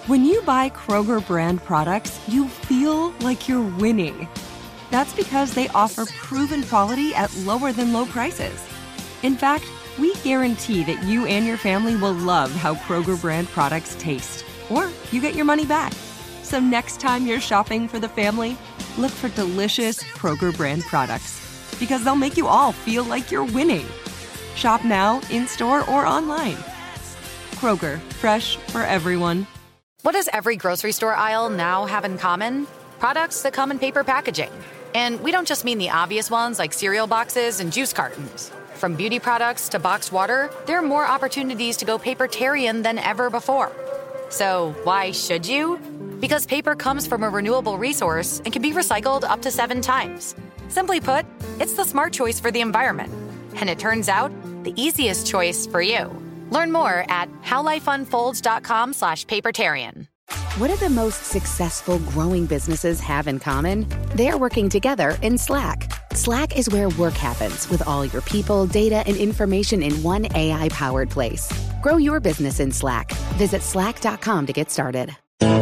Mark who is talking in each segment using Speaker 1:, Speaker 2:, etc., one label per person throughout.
Speaker 1: When you buy Kroger brand products, you feel like you're winning. That's because they offer proven quality at lower than low prices. In fact, we guarantee that you and your family will love how Kroger brand products taste, or you get your money back. So next time you're shopping for the family, look for delicious Kroger brand products, because they'll make you all feel like you're winning. Shop now, in-store, or online. Kroger, fresh for everyone.
Speaker 2: What does every grocery store aisle now have in common? Products that come in paper packaging. And we don't just mean the obvious ones like cereal boxes and juice cartons. From beauty products to boxed water, there are more opportunities to go papertarian than ever before. So why should you? Because paper comes from a renewable resource and can be recycled up to 7 times. Simply put, it's the smart choice for the environment. And it turns out, the easiest choice for you. Learn more at howlifeunfolds.com/papertarian.
Speaker 3: What do the most successful growing businesses have in common? They're working together in Slack. Slack is where work happens with all your people, data, and information in one AI-powered place. Grow your business in Slack. Visit slack.com to get started.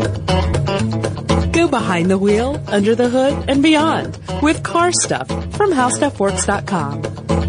Speaker 4: Go behind the wheel, under the hood, and beyond with Car Stuff from HowStuffWorks.com.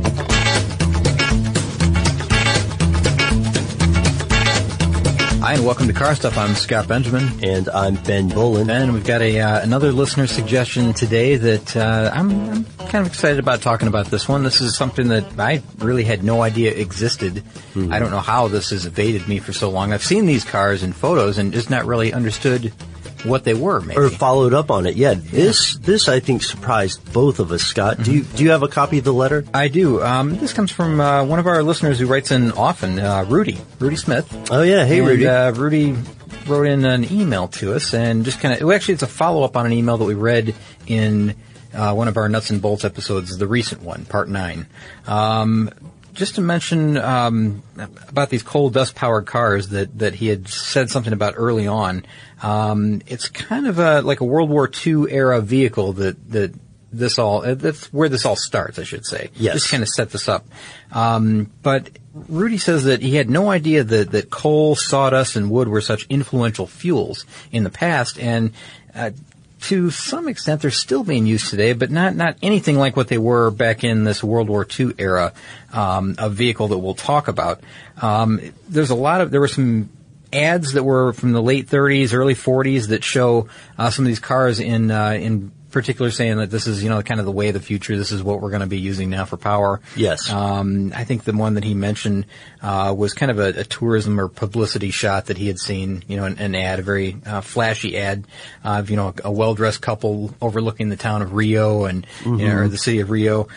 Speaker 5: Hi, and welcome to Car Stuff. I'm Scott Benjamin.
Speaker 6: And I'm Ben Bolin.
Speaker 5: And we've got another listener suggestion today that I'm kind of excited about talking about this one. This is something that I really had no idea existed. Mm-hmm. I don't know how this has evaded me for so long. I've seen these cars in photos and just not really understood what they were, maybe.
Speaker 6: Or followed up on it. Yeah, this I think surprised both of us, Scott.
Speaker 5: Mm-hmm.
Speaker 6: Do you have a copy of the letter?
Speaker 5: I do. This comes from one of our listeners who writes in often, Rudy Smith.
Speaker 6: Oh yeah, hey Rudy.
Speaker 5: Rudy wrote in an email to us and just kind of, actually it's a follow-up on an email that we read in one of our Nuts and Bolts episodes, the recent one, part 9. Just to mention about these coal dust-powered cars that he had said something about early on. It's kind of like a World War II era vehicle that's where this all starts, I should say.
Speaker 6: Yes.
Speaker 5: Just kind of set this up. But Rudy says that he had no idea that coal, sawdust, and wood were such influential fuels in the past, and to some extent, they're still being used today, but not anything like what they were back in this World War II era, a vehicle that we'll talk about. There were some ads that were from the late 30s, early 40s that show some of these cars in particular saying that this is, kind of the way of the future. This is what we're going to be using now for power.
Speaker 6: Yes.
Speaker 5: I think the one that he mentioned was kind of a tourism or publicity shot that he had seen, an ad, a very flashy ad of, a well-dressed couple overlooking the town of Rio and, or the city of Rio.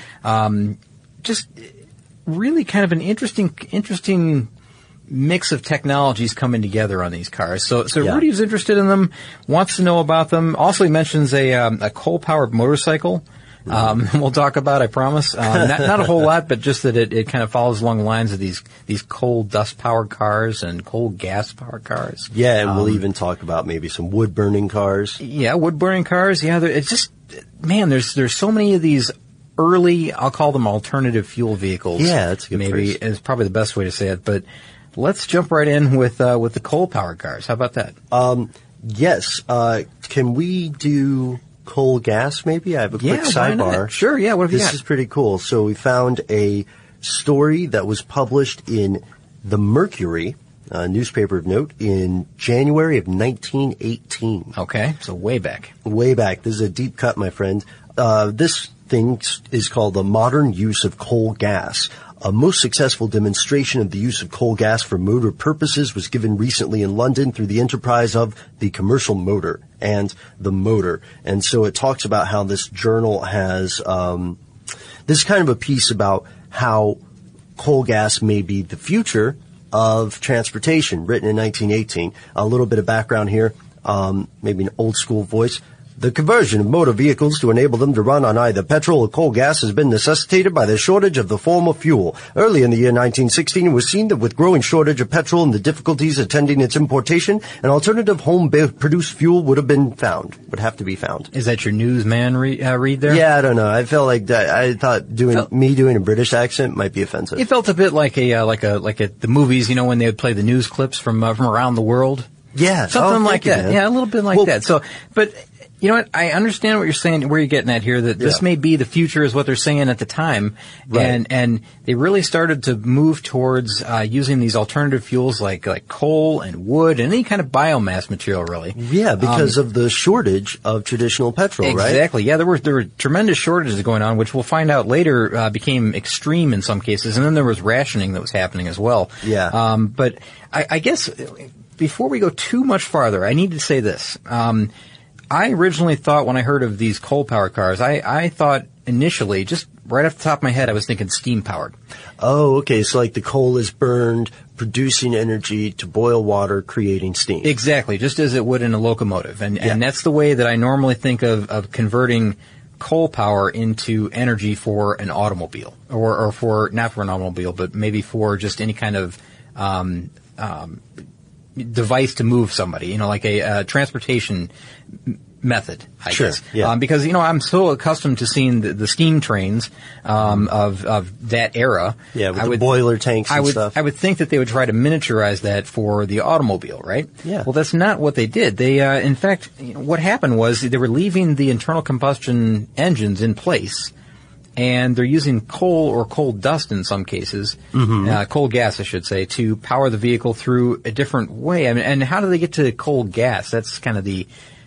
Speaker 5: Just really kind of an interesting mix of technologies coming together on these cars. So yeah. Rudy was interested in them, wants to know about them. Also, he mentions a coal-powered motorcycle. We'll talk about, I promise. Not a whole lot, but just that it kind of follows along the lines of these coal dust-powered cars and coal gas-powered cars.
Speaker 6: Yeah, and we'll even talk about maybe some wood-burning cars.
Speaker 5: Yeah, wood-burning cars. Yeah, it's just, man, there's so many of these early, I'll call them alternative fuel vehicles.
Speaker 6: Yeah, that's a good
Speaker 5: maybe
Speaker 6: phrase.
Speaker 5: Is probably the best way to say it, but let's jump right in with the coal-powered cars. How about that?
Speaker 6: Yes. Can we do coal gas maybe? I have a quick sidebar.
Speaker 5: Sure, yeah. What have you got?
Speaker 6: This is pretty cool. So we found a story that was published in the Mercury, a newspaper of note, in January of 1918.
Speaker 5: Okay, so way back.
Speaker 6: Way back. This is a deep cut, my friend. This thing is called the modern use of coal gas. A most successful demonstration of the use of coal gas for motor purposes was given recently in London through the enterprise of the Commercial Motor and the Motor. And so it talks about how this journal has, this is kind of a piece about how coal gas may be the future of transportation, written in 1918. A little bit of background here, maybe an old school voice. The conversion of motor vehicles to enable them to run on either petrol or coal gas has been necessitated by the shortage of the former fuel. Early in the year 1916, it was seen that with growing shortage of petrol and the difficulties attending its importation, an alternative home-produced fuel would have to be found.
Speaker 5: Is that your newsman read there?
Speaker 6: Yeah, I don't know. I felt like that. I thought doing a British accent might be offensive.
Speaker 5: It felt a bit like the movies, when they would play the news clips from around the world.
Speaker 6: Yeah.
Speaker 5: Something like that.
Speaker 6: Dan.
Speaker 5: Yeah, a little bit like that. So, but you know what? I understand what you're saying, where you're getting at here, that this may be the future is what they're saying at the time.
Speaker 6: Right.
Speaker 5: And they really started to move towards, using these alternative fuels like coal and wood and any kind of biomass material, really.
Speaker 6: Yeah, because of the shortage of traditional petrol, right?
Speaker 5: Exactly. Yeah, there were tremendous shortages going on, which we'll find out later, became extreme in some cases. And then there was rationing that was happening as well.
Speaker 6: Yeah.
Speaker 5: But I guess before we go too much farther, I need to say this. I originally thought when I heard of these coal-powered cars, I thought initially, just right off the top of my head, I was thinking steam-powered.
Speaker 6: Oh, okay. So like the coal is burned, producing energy to boil water, creating steam.
Speaker 5: Exactly, just as it would in a locomotive. And that's the way that I normally think of converting coal power into energy for an automobile. Or for, not for an automobile, but maybe for just any kind of device to move somebody, like a transportation method, I guess.
Speaker 6: Yeah.
Speaker 5: Because, I'm so accustomed to seeing the steam trains of that era.
Speaker 6: Yeah, with the boiler tanks and stuff.
Speaker 5: I would think that they would try to miniaturize that for the automobile, right?
Speaker 6: Yeah.
Speaker 5: Well, that's not what they did. They, in fact, what happened was they were leaving the internal combustion engines in place, and they're using coal or coal dust in some cases, coal gas, I should say, to power the vehicle through a different way. I mean, and how do they get to coal gas? That's kind of the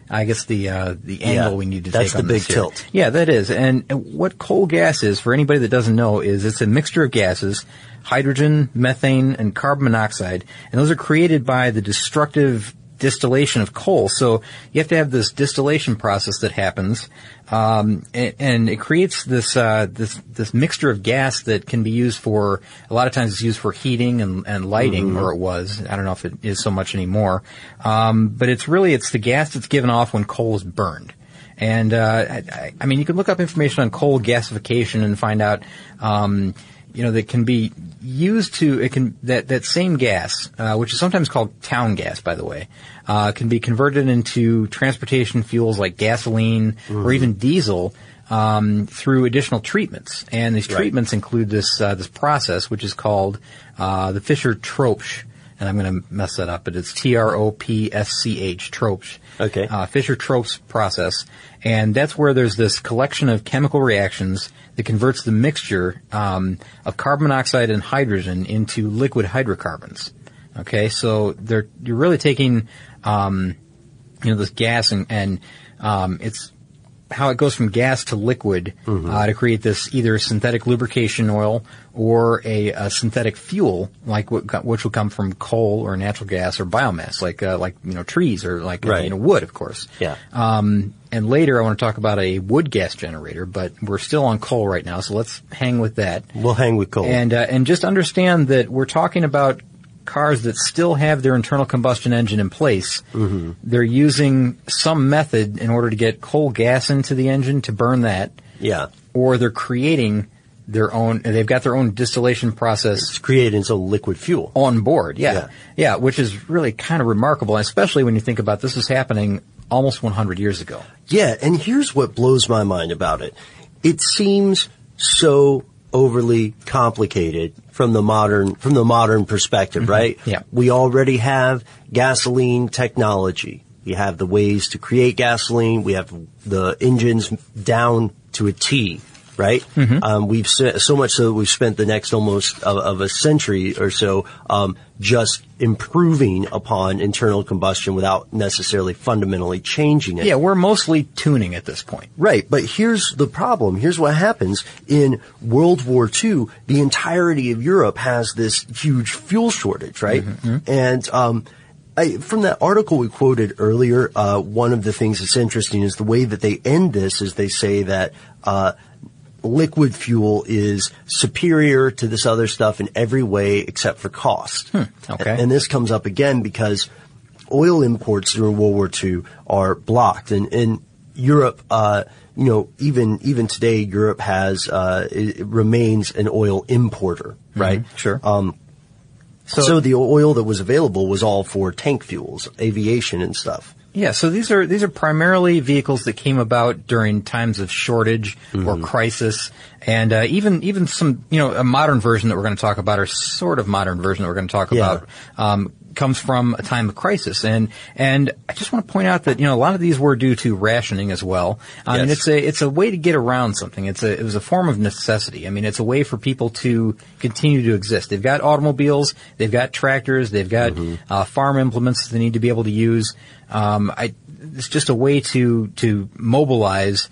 Speaker 5: angle we need to take on this.
Speaker 6: That's the big tilt.
Speaker 5: Yeah, that is. And what coal gas is, for anybody that doesn't know, is it's a mixture of gases, hydrogen, methane, and carbon monoxide, and those are created by the destructive distillation of coal. So you have to have this distillation process that happens, and it creates this mixture of gas that can be used for, a lot of times it's used for heating and lighting, or it was. I don't know if it is so much anymore. But it's the gas that's given off when coal is burned. And, I mean, you can look up information on coal gasification and find out, that can be used that same gas, which is sometimes called town gas, by the way, can be converted into transportation fuels like gasoline or even diesel, through additional treatments. And these treatments include this process, which is called, the Fischer-Tropsch. And I'm going to mess that up, but it's Tropsch, Tropsch.
Speaker 6: Okay.
Speaker 5: Fischer-Tropsch process. And that's where there's this collection of chemical reactions that converts the mixture of carbon monoxide and hydrogen into liquid hydrocarbons. Okay, so you're really taking this gas and it's how it goes from gas to liquid to create this either synthetic lubrication oil or a synthetic fuel, like which will come from coal or natural gas or biomass, like trees or wood, of course.
Speaker 6: Yeah.
Speaker 5: And later I want to talk about a wood gas generator, but we're still on coal right now, so let's hang with that.
Speaker 6: We'll hang with coal.
Speaker 5: And just understand that we're talking about cars that still have their internal combustion engine in place. They're using some method in order to get coal gas into the engine to burn that.
Speaker 6: Yeah.
Speaker 5: Or they're creating their own, they've got their own distillation process.
Speaker 6: It's creating some liquid fuel.
Speaker 5: On board, yeah. Yeah, which is really kind of remarkable, especially when you think about this is happening almost 100 years ago.
Speaker 6: Yeah, and here's what blows my mind about it. It seems so overly complicated from the modern perspective, right?
Speaker 5: Yeah.
Speaker 6: We already have gasoline technology. We have the ways to create gasoline. We have the engines down to a T, right? We've so much so that we've spent the next almost of a century or so just improving upon internal combustion without necessarily fundamentally changing it.
Speaker 5: Yeah, we're mostly tuning at this point.
Speaker 6: Right, but here's the problem. Here's what happens. In World War II, the entirety of Europe has this huge fuel shortage, right? And from that article we quoted earlier, one of the things that's interesting is the way that they end this is they say that liquid fuel is superior to this other stuff in every way except for cost.
Speaker 5: Okay.
Speaker 6: And this comes up again because oil imports during World War II are blocked. And in Europe, even today, Europe it remains an oil importer, right?
Speaker 5: Sure.
Speaker 6: So the oil that was available was all for tank fuels, aviation and stuff.
Speaker 5: Yeah, so these are primarily vehicles that came about during times of shortage or crisis, and even some a modern version that we're going to talk about, or sort of modern version that we're going to talk about, comes from a time of crisis. And I just want to point out that, a lot of these were due to rationing as well. I mean, it's a way to get around something. It was a form of necessity. I mean, it's a way for people to continue to exist. They've got automobiles, they've got tractors, they've got farm implements that they need to be able to use. It's just a way to mobilize,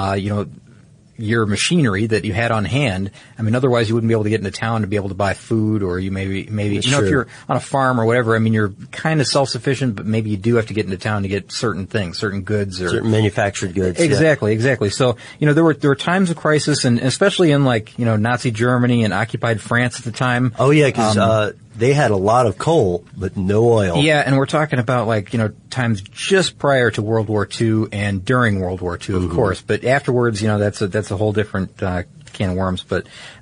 Speaker 5: your machinery that you had on hand. I mean, otherwise you wouldn't be able to get into town to be able to buy food, or you maybe, if you're on a farm or whatever, I mean, you're kind of self-sufficient, but maybe you do have to get into town to get certain things, certain goods or
Speaker 6: certain manufactured goods.
Speaker 5: Exactly. So, there were times of crisis, and especially in Nazi Germany and occupied France at the time.
Speaker 6: Oh yeah, because, they had a lot of coal, but no oil.
Speaker 5: Yeah, and we're talking about times just prior to World War II and during World War II, of course. But afterwards, that's a whole different can of worms. But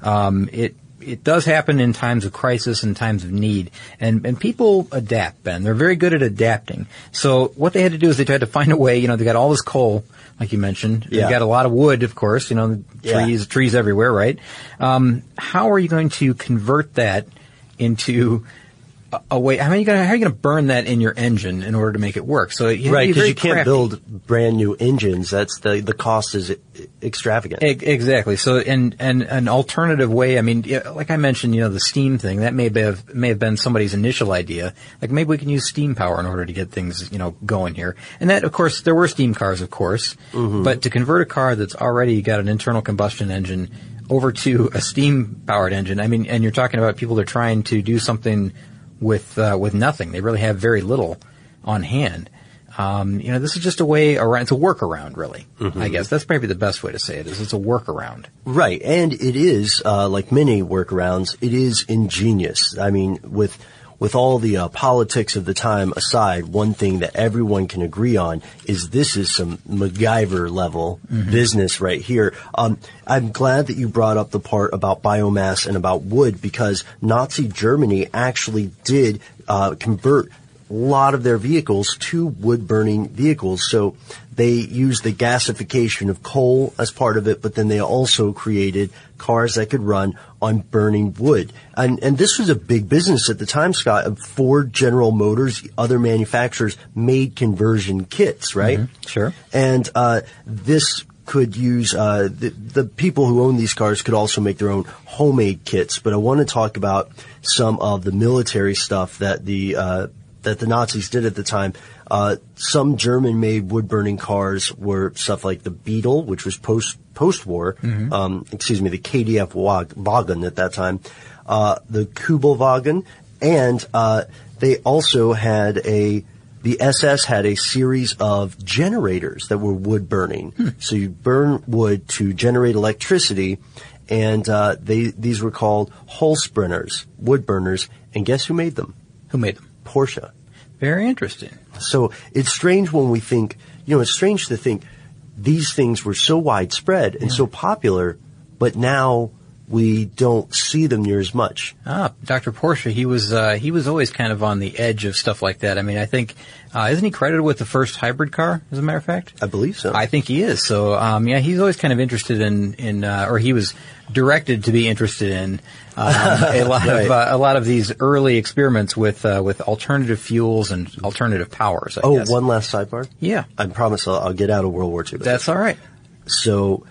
Speaker 5: it does happen in times of crisis and times of need, and people adapt. Ben, they're very good at adapting. So what they had to do is they tried to find a way. They got all this coal, like you mentioned.
Speaker 6: Yeah.
Speaker 5: They've got a lot of wood, of course. Trees everywhere, right? How are you going to convert that into a way? How are you going to burn that in your engine in order to make it work? So
Speaker 6: right, because you can't build brand new engines. That's the cost is extravagant.
Speaker 5: Exactly. So and an alternative way. I mean, like I mentioned, the steam thing that may have been somebody's initial idea. Like maybe we can use steam power in order to get things going here. And that, of course, there were steam cars, of course, but to convert a car that's already got an internal combustion engine over to a steam-powered engine. I mean, and you're talking about people that are trying to do something with nothing. They really have very little on hand. This is just a way around. It's a workaround, really. I guess that's maybe the best way to say it. It's a workaround.
Speaker 6: Right, and it is like many workarounds. It is ingenious. I mean, with all the politics of the time aside, one thing that everyone can agree on is this is some MacGyver level business right here. I'm glad that you brought up the part about biomass and about wood, because Nazi Germany actually did convert a lot of their vehicles to wood-burning vehicles. So they used the gasification of coal as part of it, but then they also created cars that could run on burning wood. And this was a big business at the time, Scott. Ford, General Motors, other manufacturers made conversion kits, right?
Speaker 5: Sure.
Speaker 6: And this could use the people who own these cars could also make their own homemade kits. But I want to talk about some of the military stuff that the Nazis did at the time. Some German-made wood-burning cars were stuff like the Beetle, which was post-war, the KDF Wagen at that time, the Kubelwagen, and they also had the SS had a series of generators that were wood-burning. So you burn wood to generate electricity, and these were called Holzbrenners, wood burners, and guess who made them?
Speaker 5: Who made them?
Speaker 6: Porsche.
Speaker 5: Very interesting.
Speaker 6: So it's strange when we think, it's strange to think these things were so widespread and so popular, but now we don't see them near as much.
Speaker 5: Dr. Porsche, he was always kind of on the edge of stuff like that. I mean, I think, isn't he credited with the first hybrid car, as a matter of fact?
Speaker 6: I believe so.
Speaker 5: I think he is. So, he's always kind of interested or he was directed to be interested in, a lot of these early experiments with alternative fuels and alternative powers, I guess.
Speaker 6: One last sidebar?
Speaker 5: Yeah.
Speaker 6: I promise I'll get out of World War II.
Speaker 5: That's all right.
Speaker 6: So,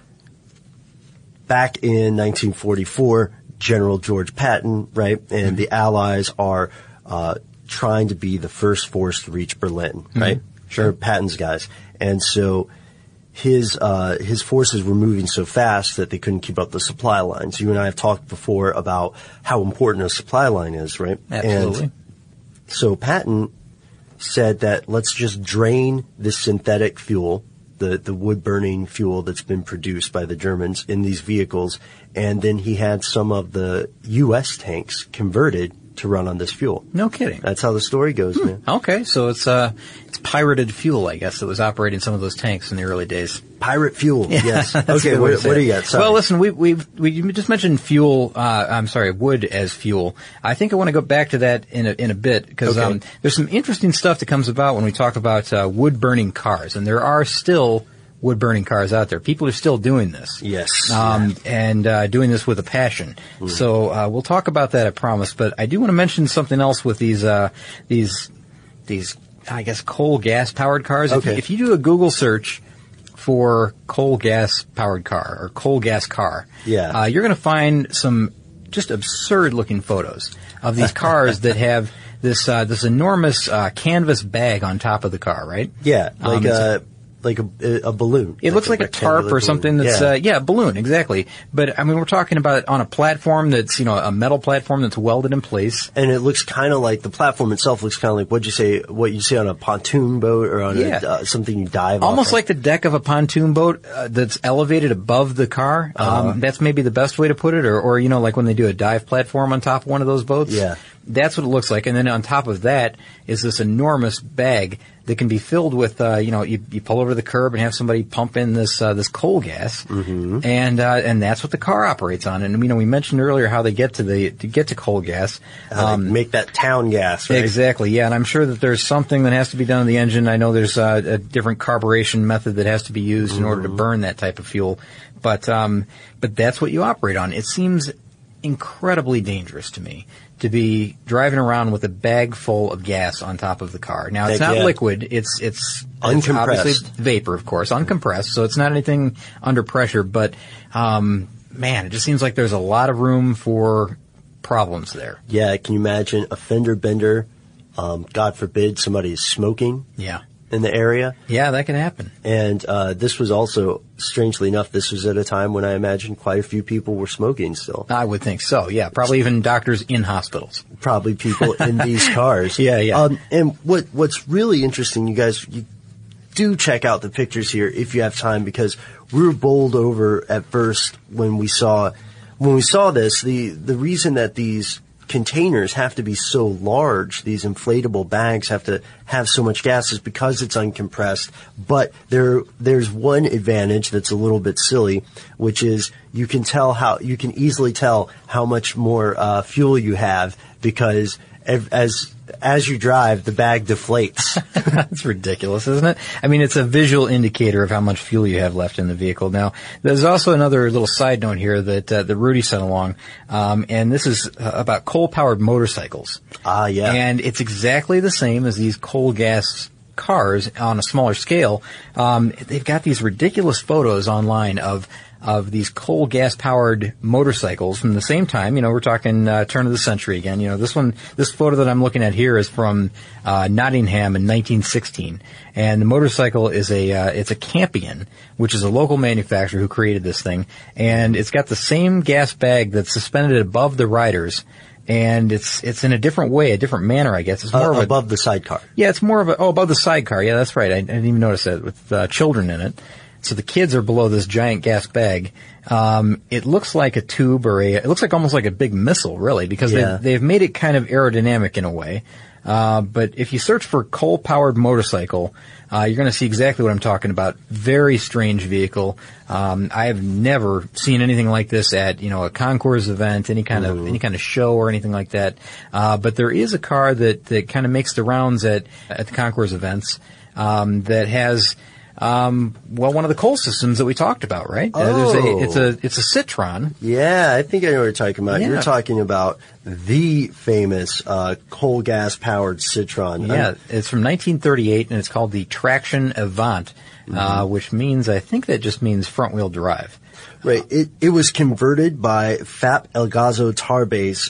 Speaker 6: back in 1944, General George Patton, right, and the Allies are trying to be the first force to reach Berlin, right? Sure, Patton's guys, and so his forces were moving so fast that they couldn't keep up the supply lines. You and I have talked before about how important a supply line is, right?
Speaker 5: Absolutely.
Speaker 6: And so Patton said that let's just drain this synthetic fuel, the wood-burning fuel that's been produced by the Germans in these vehicles, and then he had some of the U.S. tanks converted to run on this fuel.
Speaker 5: No kidding.
Speaker 6: That's how the story goes, man.
Speaker 5: Okay, so it's pirated fuel, I guess, that was operating some of those tanks in the early days.
Speaker 6: Pirate fuel, yes. Okay, what do you got? Sorry.
Speaker 5: Well, listen, we just mentioned wood as fuel. I think I want to go back to that in a bit, because there's some interesting stuff that comes about when we talk about wood-burning cars, and there are still wood-burning cars out there. People are still doing this.
Speaker 6: Yes.
Speaker 5: And doing this with a passion. So we'll talk about that, I promise. But I do want to mention something else with these I guess, coal gas-powered cars.
Speaker 6: Okay.
Speaker 5: If you do a Google search for coal gas-powered car or coal gas car,
Speaker 6: Yeah.
Speaker 5: You're going to find some just absurd-looking photos of these cars that have this enormous canvas bag on top of the car, right?
Speaker 6: Yeah, like a balloon.
Speaker 5: It looks like a tarp or something that's, a balloon, exactly. But, I mean, we're talking about on a platform that's, a metal platform that's welded in place.
Speaker 6: And it looks kind of like, the platform itself looks kind of like what you see on a pontoon boat or on something you dive off
Speaker 5: Almost
Speaker 6: of.
Speaker 5: like the deck of a pontoon boat that's elevated above the car. That's maybe the best way to put it. Or like when they do a dive platform on top of one of those boats.
Speaker 6: Yeah.
Speaker 5: That's what it looks like. And then on top of that is this enormous bag that can be filled with, you pull over to the curb and have somebody pump in this coal gas. Mm-hmm. And that's what the car operates on. And, we mentioned earlier how they get to coal gas.
Speaker 6: Make that town gas, right?
Speaker 5: Exactly, yeah. And I'm sure that there's something that has to be done to the engine. I know there's a different carburation method that has to be used in order to burn that type of fuel. But that's what you operate on. It seems incredibly dangerous to me to be driving around with a bag full of gas on top of the car. Now, it's not liquid. It's
Speaker 6: uncompressed.
Speaker 5: It's obviously vapor, of course, uncompressed. So it's not anything under pressure. But, it just seems like there's a lot of room for problems there.
Speaker 6: Yeah, can you imagine a fender bender? God forbid somebody is smoking.
Speaker 5: Yeah.
Speaker 6: In the area.
Speaker 5: Yeah, that can happen.
Speaker 6: And this was also, strangely enough, this was at a time when I imagine quite a few people were smoking still.
Speaker 5: I would think so, yeah. Probably even doctors in hospitals.
Speaker 6: Probably people in these cars.
Speaker 5: Yeah.
Speaker 6: And what's really interesting, you guys, you do check out the pictures here if you have time, because we were bowled over at first when we saw this. The reason that these containers have to be so large, these inflatable bags have to have so much gas, is because it's uncompressed. But there's one advantage that's a little bit silly, which is you can easily tell how much more fuel you have, because as you drive, the bag deflates.
Speaker 5: That's ridiculous, isn't it? I mean, it's a visual indicator of how much fuel you have left in the vehicle. Now, there's also another little side note here that Rudy sent along, and this is about coal-powered motorcycles.
Speaker 6: Yeah.
Speaker 5: And it's exactly the same as these coal gas cars on a smaller scale. They've got these ridiculous photos online of these coal gas powered motorcycles from the same time. We're talking turn of the century again. This photo that I'm looking at here is from Nottingham in 1916, and the motorcycle is it's a Campion, which is a local manufacturer who created this thing, and it's got the same gas bag that's suspended above the riders. And it's in a different way, a different manner, I guess. It's more
Speaker 6: above the sidecar.
Speaker 5: Yeah, it's more of above the sidecar. Yeah, that's right. I didn't even notice that, with children in it. So the kids are below this giant gas bag. It looks like a tube it looks like almost like a big missile, really, because they've made it kind of aerodynamic in a way. But if you search for coal-powered motorcycle, you're going to see exactly what I'm talking about. Very strange vehicle. I have never seen anything like this at, a concours event, any kind of show or anything like that. But there is a car that kind of makes the rounds at the concours events, that has, one of the coal systems that we talked about, right? It's a Citroen.
Speaker 6: Yeah, I think I know what you're talking about.
Speaker 5: Yeah.
Speaker 6: You're talking about the famous coal gas powered Citroen.
Speaker 5: Yeah, it's from 1938, and it's called the Traction Avant, which means, I think that just means front wheel drive.
Speaker 6: Right. It was converted by FAP Elgazo Tarbase.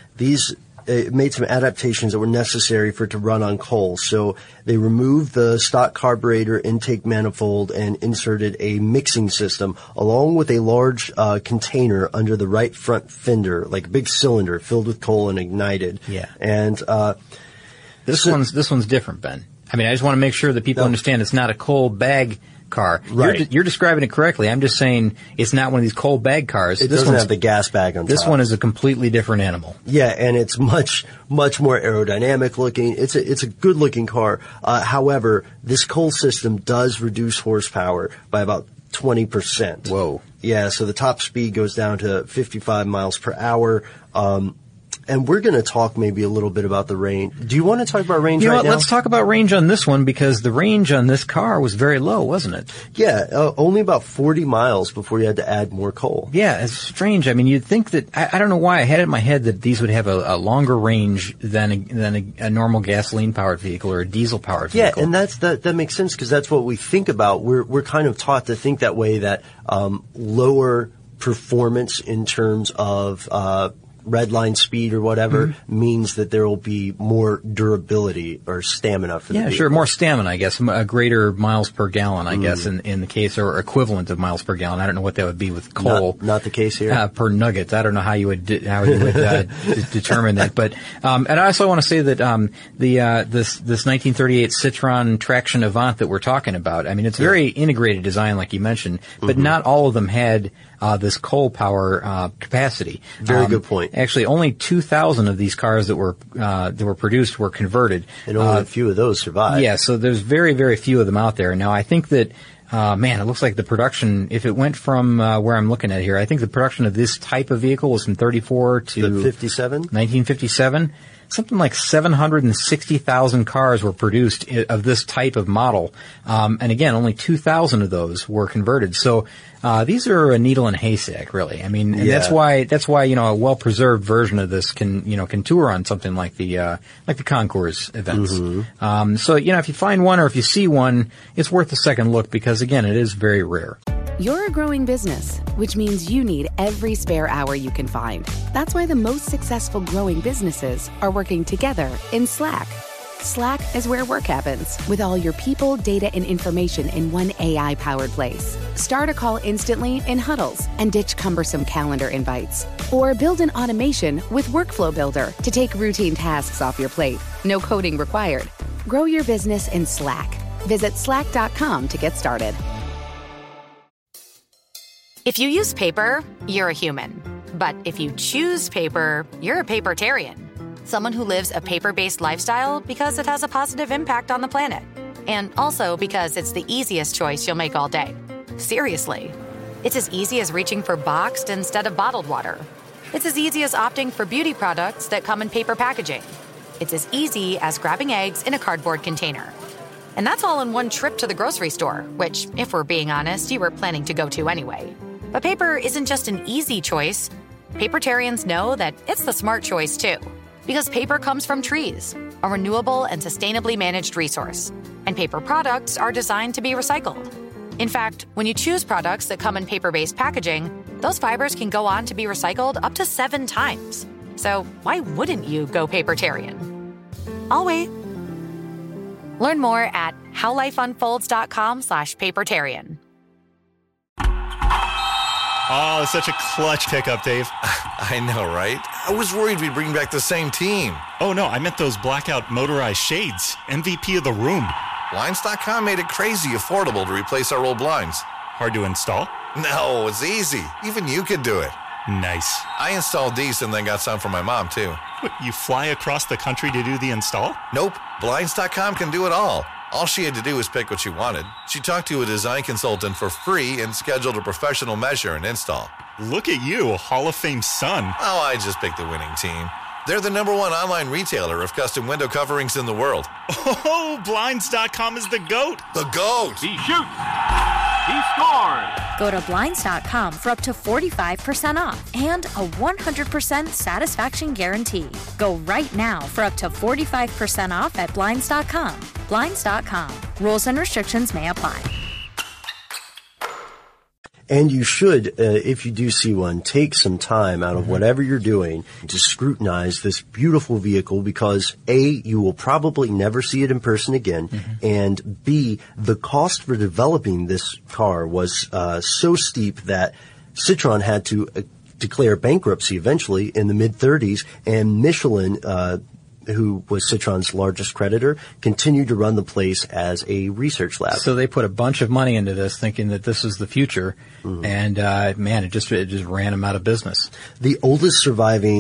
Speaker 6: It made some adaptations that were necessary for it to run on coal. So they removed the stock carburetor intake manifold and inserted a mixing system along with a large container under the right front fender, like a big cylinder filled with coal and ignited.
Speaker 5: Yeah.
Speaker 6: And
Speaker 5: this one's different, Ben. I mean, I just want to make sure that people understand it's not a coal bag car.
Speaker 6: Right.
Speaker 5: You're describing it correctly. I'm just saying it's not one of these coal bag cars.
Speaker 6: It doesn't have the gas bag on top.
Speaker 5: This one is a completely different animal.
Speaker 6: Yeah, and it's much more aerodynamic looking. It's a good looking car. However, this coal system does reduce horsepower by about 20%.
Speaker 5: Whoa.
Speaker 6: Yeah, so the top speed goes down to 55 miles per hour. And we're going to talk maybe a little bit about the range. Do you want to talk about range now?
Speaker 5: Let's talk about range on this one, because the range on this car was very low, wasn't it?
Speaker 6: Yeah, only about 40 miles before you had to add more coal.
Speaker 5: Yeah, it's strange. I mean, you'd think that, I don't know why, I had it in my head that these would have a longer range than a normal gasoline-powered vehicle or a diesel-powered vehicle.
Speaker 6: Yeah, and that makes sense, because that's what we think about. We're kind of taught to think that way, that lower performance in terms of red line speed or whatever means that there will be more durability or stamina for the vehicle.
Speaker 5: Yeah, sure, more stamina, I guess, a greater miles per gallon, I guess, in the case, or equivalent of miles per gallon. I don't know what that would be with coal.
Speaker 6: Not the case here.
Speaker 5: Per nugget. I don't know how you would determine that. But and I also want to say that this 1938 Citroen Traction Avant that we're talking about, I mean, it's very integrated design, like you mentioned, but not all of them had this coal power capacity.
Speaker 6: Very good point.
Speaker 5: Actually, only 2,000 of these cars that were produced were converted,
Speaker 6: and only a few of those survived.
Speaker 5: Yeah, so there's very, very few of them out there. Now, I think that it looks like the production, if it went from where I'm looking at here, I think the production of this type of vehicle was from 34 to 1957. Something like 760,000 cars were produced of this type of model. And again, only 2,000 of those were converted. So, these are a needle in a haystack, really. I mean, and that's why, a well-preserved version of this can tour on something like the Concours events. So, if you find one or if you see one, it's worth a second look, because again, it is very rare.
Speaker 3: You're a growing business, which means you need every spare hour you can find. That's why the most successful growing businesses are working together in Slack. Slack is where work happens, with all your people, data, and information in one AI-powered place. Start a call instantly in huddles and ditch cumbersome calendar invites. Or build an automation with Workflow Builder to take routine tasks off your plate. No coding required. Grow your business in Slack. Visit slack.com to get started.
Speaker 2: If you use paper, you're a human. But if you choose paper, you're a papertarian. Someone who lives a paper-based lifestyle because it has a positive impact on the planet. And also because it's the easiest choice you'll make all day. Seriously. It's as easy as reaching for boxed instead of bottled water. It's as easy as opting for beauty products that come in paper packaging. It's as easy as grabbing eggs in a cardboard container. And that's all in one trip to the grocery store, which, if we're being honest, you were planning to go to anyway. But paper isn't just an easy choice. Papertarians know that it's the smart choice, too. Because paper comes from trees, a renewable and sustainably managed resource. And paper products are designed to be recycled. In fact, when you choose products that come in paper-based packaging, those fibers can go on to be recycled up to 7 times. So why wouldn't you go papertarian? I'll wait. Learn more at howlifeunfolds.com/papertarian.
Speaker 7: Oh, such a clutch pickup, Dave.
Speaker 8: I know, right? I was worried we'd bring back the same team.
Speaker 7: Oh, no, I meant those blackout motorized shades. MVP of the room.
Speaker 8: Blinds.com made it crazy affordable to replace our old blinds.
Speaker 7: Hard to install?
Speaker 8: No, it's easy. Even you could do it.
Speaker 7: Nice.
Speaker 8: I installed these and then got some for my mom, too.
Speaker 7: What, you fly across the country to do the install?
Speaker 8: Nope. Blinds.com can do it all. All she had to do was pick what she wanted. She talked to a design consultant for free and scheduled a professional measure and install.
Speaker 7: Look at you, a Hall of Fame son.
Speaker 8: Oh, I just picked the winning team. They're the #1 online retailer of custom window coverings in the world.
Speaker 7: Oh, Blinds.com is the GOAT.
Speaker 8: The GOAT.
Speaker 9: He shoots. He scores.
Speaker 10: Go to Blinds.com for up to 45% off and a 100% satisfaction guarantee. Go right now for up to 45% off at Blinds.com. Blinds.com. Rules and restrictions may apply.
Speaker 6: And you should, if you do see one, take some time out of whatever you're doing to scrutinize this beautiful vehicle, because A, you will probably never see it in person again, and B, the cost for developing this car was so steep that Citroen had to declare bankruptcy eventually in the mid-30s, and Michelin, who was Citroen's largest creditor, continued to run the place as a research lab.
Speaker 5: So they put a bunch of money into this, thinking that this is the future, and it just ran them out of business.
Speaker 6: The oldest surviving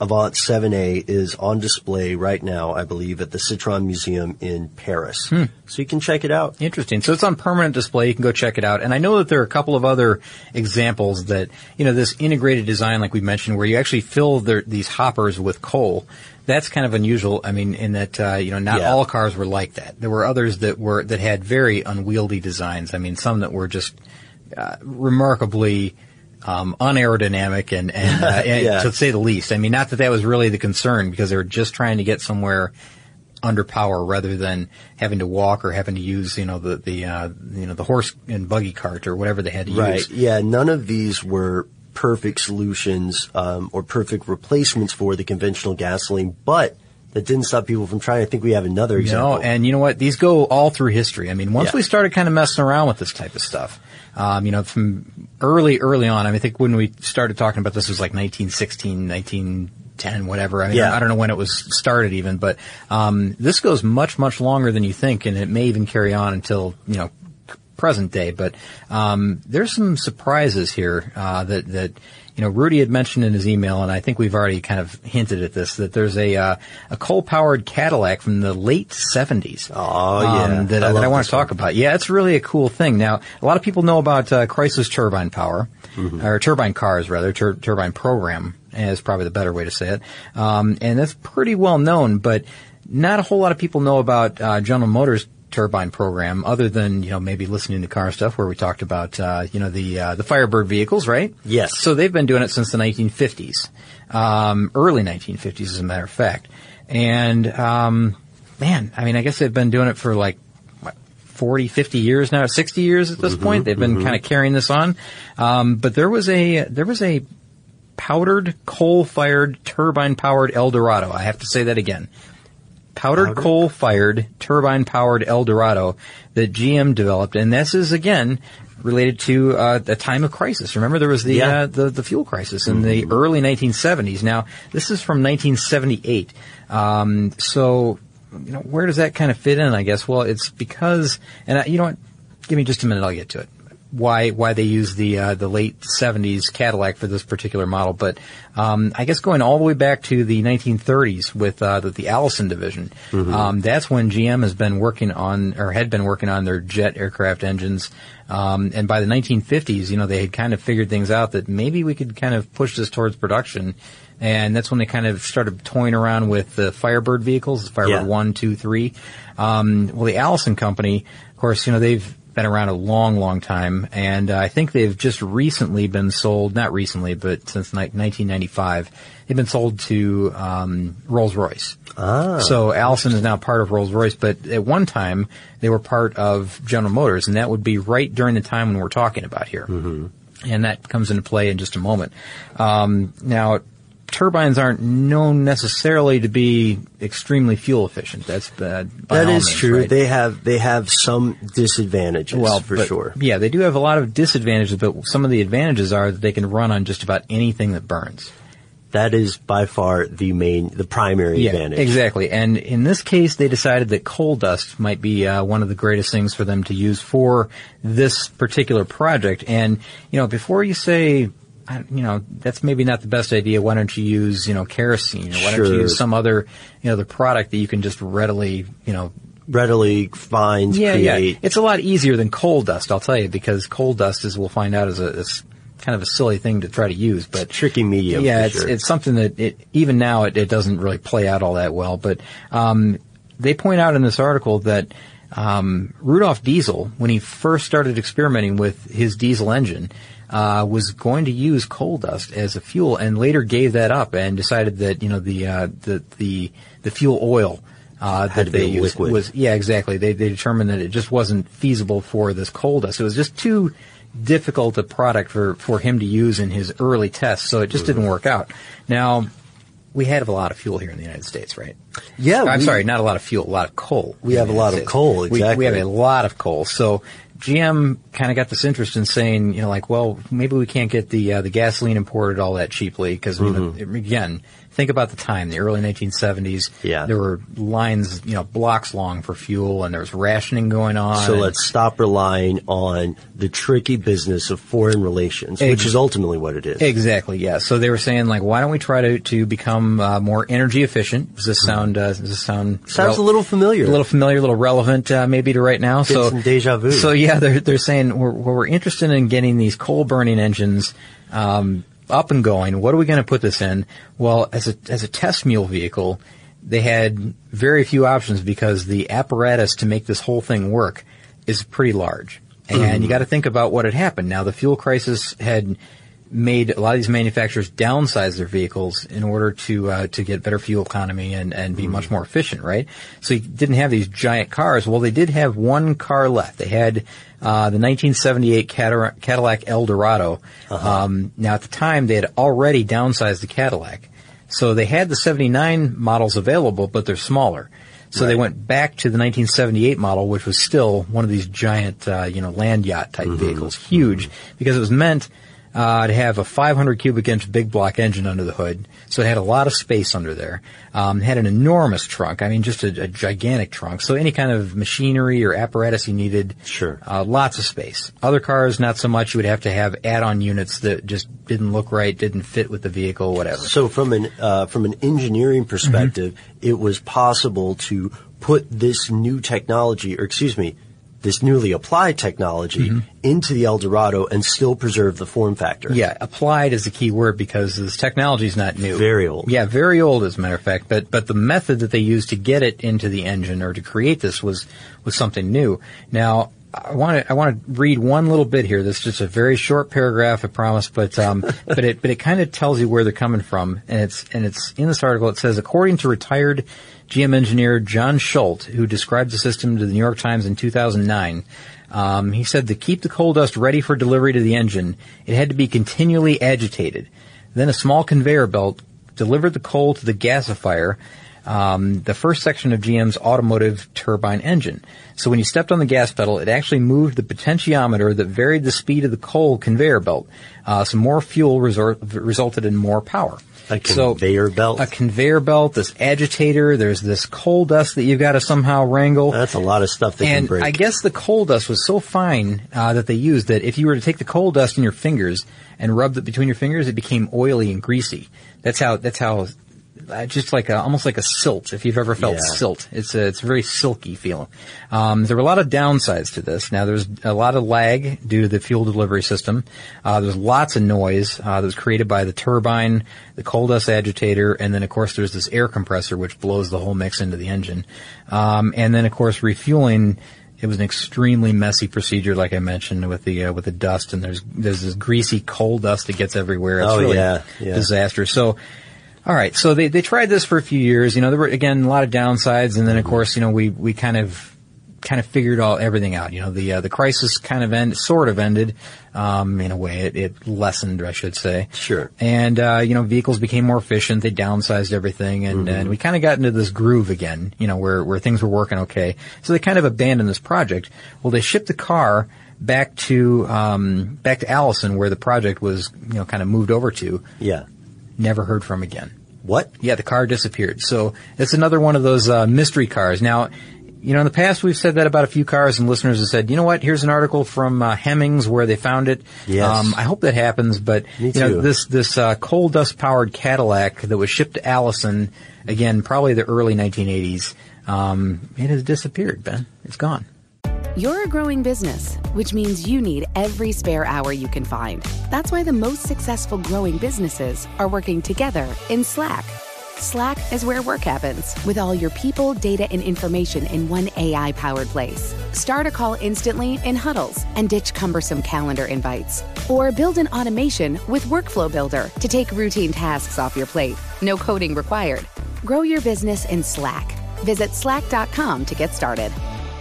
Speaker 6: Avant 7A is on display right now, I believe, at the Citroën Museum in Paris. So you can check it out.
Speaker 5: Interesting. So it's on permanent display. You can go check it out. And I know that there are a couple of other examples that, this integrated design, like we mentioned, where you actually fill these hoppers with coal. That's kind of unusual. I mean, in that, not all cars were like that. There were others that had very unwieldy designs. I mean, some that were just, remarkably, unaerodynamic and to say the least. I mean, not that was really the concern, because they were just trying to get somewhere under power rather than having to walk or having to use, the horse and buggy cart or whatever they had to use.
Speaker 6: Right. Yeah. None of these were perfect solutions, or perfect replacements for the conventional gasoline, but that didn't stop people from trying. I think we have another example.
Speaker 5: And you know what? These go all through history. I mean, once we started kind of messing around with this type of stuff, from early on, I think when we started talking about this was like 1916, 1910, whatever. I don't know when it was started even, but this goes much, much longer than you think, and it may even carry on until, present day. But there's some surprises here that Rudy had mentioned in his email, and I think we've already kind of hinted at this, that there's a coal-powered Cadillac from the late 70s. That I want to talk about. Yeah, it's really a cool thing. Now, a lot of people know about Chrysler's turbine power, or turbine cars, rather, turbine program is probably the better way to say it. And that's pretty well known, but not a whole lot of people know about General Motors' turbine program, other than, maybe listening to Car Stuff, where we talked about, the Firebird vehicles, right?
Speaker 6: Yes.
Speaker 5: So they've been doing it since the 1950s, early 1950s, as a matter of fact. And, I guess they've been doing it for 40, 50 years now, 60 years at this point. They've been kind of carrying this on. But there was a powdered coal-fired turbine-powered Eldorado. I have to say that again. Powdered coal-fired, turbine-powered Eldorado that GM developed, and this is, again, related to a time of crisis. Remember, there was the fuel crisis in the early 1970s. Now, this is from 1978. So, where does that kind of fit in, I guess? Well, it's because, and you know what? Give me just a minute, I'll get to it. Why they use the late 70s Cadillac for this particular model, but I guess going all the way back to the 1930s with the Allison division, that's when GM has been working on, or had been working on, their jet aircraft engines, and by the 1950s, they had kind of figured things out that maybe we could kind of push this towards production, and that's when they kind of started toying around with the Firebird vehicles, Firebird 1, 2, 3. Well, the Allison company, of course, they've been around a long, long time, and I think they've just recently been sold, not recently, but since 1995, they've been sold to Rolls-Royce. So Allison is now part of Rolls-Royce, but at one time, they were part of General Motors, and that would be right during the time when we're talking about here. And that comes into play in just a moment. Now, turbines aren't known necessarily to be extremely fuel efficient. That's by
Speaker 6: that
Speaker 5: all
Speaker 6: is
Speaker 5: means,
Speaker 6: true.
Speaker 5: right?
Speaker 6: They have some disadvantages, sure.
Speaker 5: Yeah, they do have a lot of disadvantages, but some of the advantages are that they can run on just about anything that burns.
Speaker 6: That is by far the primary advantage. Exactly.
Speaker 5: And in this case, they decided that coal dust might be one of the greatest things for them to use for this particular project. And before you say, that's maybe not the best idea. Why don't you use, kerosene? Or why don't you use some other, the product that you can just readily
Speaker 6: find, create.
Speaker 5: Yeah. It's a lot easier than coal dust, I'll tell you, because coal dust, as we'll find out, is kind of a silly thing to try to use. But
Speaker 6: tricky medium.
Speaker 5: Yeah,
Speaker 6: for sure.
Speaker 5: It's something that even now it doesn't really play out all that well. But they point out in this article that Rudolf Diesel, when he first started experimenting with his diesel engine, was going to use coal dust as a fuel, and later gave that up and decided that the fuel oil that they used was exactly. They determined that it just wasn't feasible for this coal dust. It was just too difficult a product for him to use in his early tests, so it just didn't work out. Now, we have a lot of fuel here in the United States, right?
Speaker 6: Yeah.
Speaker 5: I'm sorry, not a lot of fuel, a lot of coal.
Speaker 6: We have a lot of coal, exactly.
Speaker 5: We have a lot of coal. So GM kind of got this interest in saying, well, maybe we can't get the gasoline imported all that cheaply because, again, think about the time, the early 1970s.
Speaker 6: Yeah.
Speaker 5: There were lines, blocks long for fuel, and there was rationing going on.
Speaker 6: So let's stop relying on the tricky business of foreign relations, which is ultimately what it is.
Speaker 5: Exactly, yeah. So they were saying, why don't we try to become more energy efficient? Does this sound
Speaker 6: Sounds a little familiar.
Speaker 5: A little familiar, a little relevant maybe to right now.
Speaker 6: So some deja vu.
Speaker 5: So yeah, they're saying we're interested in getting these coal burning engines up and going. What are we going to put this in? Well, as a test mule vehicle, they had very few options because the apparatus to make this whole thing work is pretty large. And you got to think about what had happened. Now, the fuel crisis had made a lot of these manufacturers downsize their vehicles in order to get better fuel economy and be much more efficient, right? So you didn't have these giant cars. Well, they did have one car left. They had the 1978 Cadillac Eldorado. Now, at the time, they had already downsized the Cadillac. So they had the 79 models available, but they're smaller. So they went back to the 1978 model, which was still one of these giant, land yacht type vehicles, huge, because it was meant to have a 500 cubic inch big block engine under the hood. So it had a lot of space under there. It had an enormous trunk. I mean, just a gigantic trunk. So any kind of machinery or apparatus you needed.
Speaker 6: Sure.
Speaker 5: Lots of space. Other cars, not so much. You would have to have add-on units that just didn't look right, didn't fit with the vehicle, whatever.
Speaker 6: So from an engineering perspective, it was possible to put this new technology, this newly applied technology into the Eldorado and still preserve the form factor.
Speaker 5: Yeah, applied is the key word because this technology is not new.
Speaker 6: Very old.
Speaker 5: Yeah, very old as a matter of fact. But the method that they used to get it into the engine or to create this was something new. Now, I want to read one little bit here. This is just a very short paragraph, I promise, but it kind of tells you where they're coming from. And it's in this article. It says, according to retired GM engineer John Schultz, who described the system to the New York Times in 2009, he said to keep the coal dust ready for delivery to the engine, it had to be continually agitated. Then a small conveyor belt delivered the coal to the gasifier, the first section of GM's automotive turbine engine. So when you stepped on the gas pedal, it actually moved the potentiometer that varied the speed of the coal conveyor belt. So more fuel resulted in more power.
Speaker 6: A conveyor belt?
Speaker 5: A conveyor belt, this agitator, there's this coal dust that you've got to somehow wrangle.
Speaker 6: That's a lot of stuff that can break.
Speaker 5: And I guess the coal dust was so fine that they used that if you were to take the coal dust in your fingers and rub it between your fingers, it became oily and greasy. That's how just almost like a silt, if you've ever felt silt. It's a very silky feeling. There were a lot of downsides to this. Now, there's a lot of lag due to the fuel delivery system. There's lots of noise that was created by the turbine, the coal dust agitator, and then, of course, there's this air compressor which blows the whole mix into the engine. And then, of course, refueling. It was an extremely messy procedure, like I mentioned, with the dust, and there's this greasy coal dust that gets everywhere. It's really disastrous. So, all right, so they tried this for a few years. There were, again, a lot of downsides, and then, of course, we kind of figured everything out. The crisis kind of ended, in a way. It lessened, I should say.
Speaker 6: Sure.
Speaker 5: And, vehicles became more efficient. They downsized everything, and we kind of got into this groove again, where things were working okay. So they kind of abandoned this project. Well, they shipped the car back to Allison, where the project was, kind of moved over to.
Speaker 6: Yeah.
Speaker 5: Never heard from again.
Speaker 6: What?
Speaker 5: Yeah, the car disappeared. So it's another one of those mystery cars. Now, in the past we've said that about a few cars, and listeners have said, you know what, here's an article from Hemmings where they found it.
Speaker 6: Yes.
Speaker 5: I hope that happens, but
Speaker 6: Me too.
Speaker 5: This coal dust powered Cadillac that was shipped to Allison, again, probably the early 1980s, it has disappeared, Ben. It's gone.
Speaker 3: You're a growing business, which means you need every spare hour you can find. That's why the most successful growing businesses are working together in Slack. Slack is where work happens, with all your people, data, and information in one AI-powered place. Start a call instantly in huddles and ditch cumbersome calendar invites. Or build an automation with Workflow Builder to take routine tasks off your plate. No coding required. Grow your business in Slack. Visit slack.com to get started.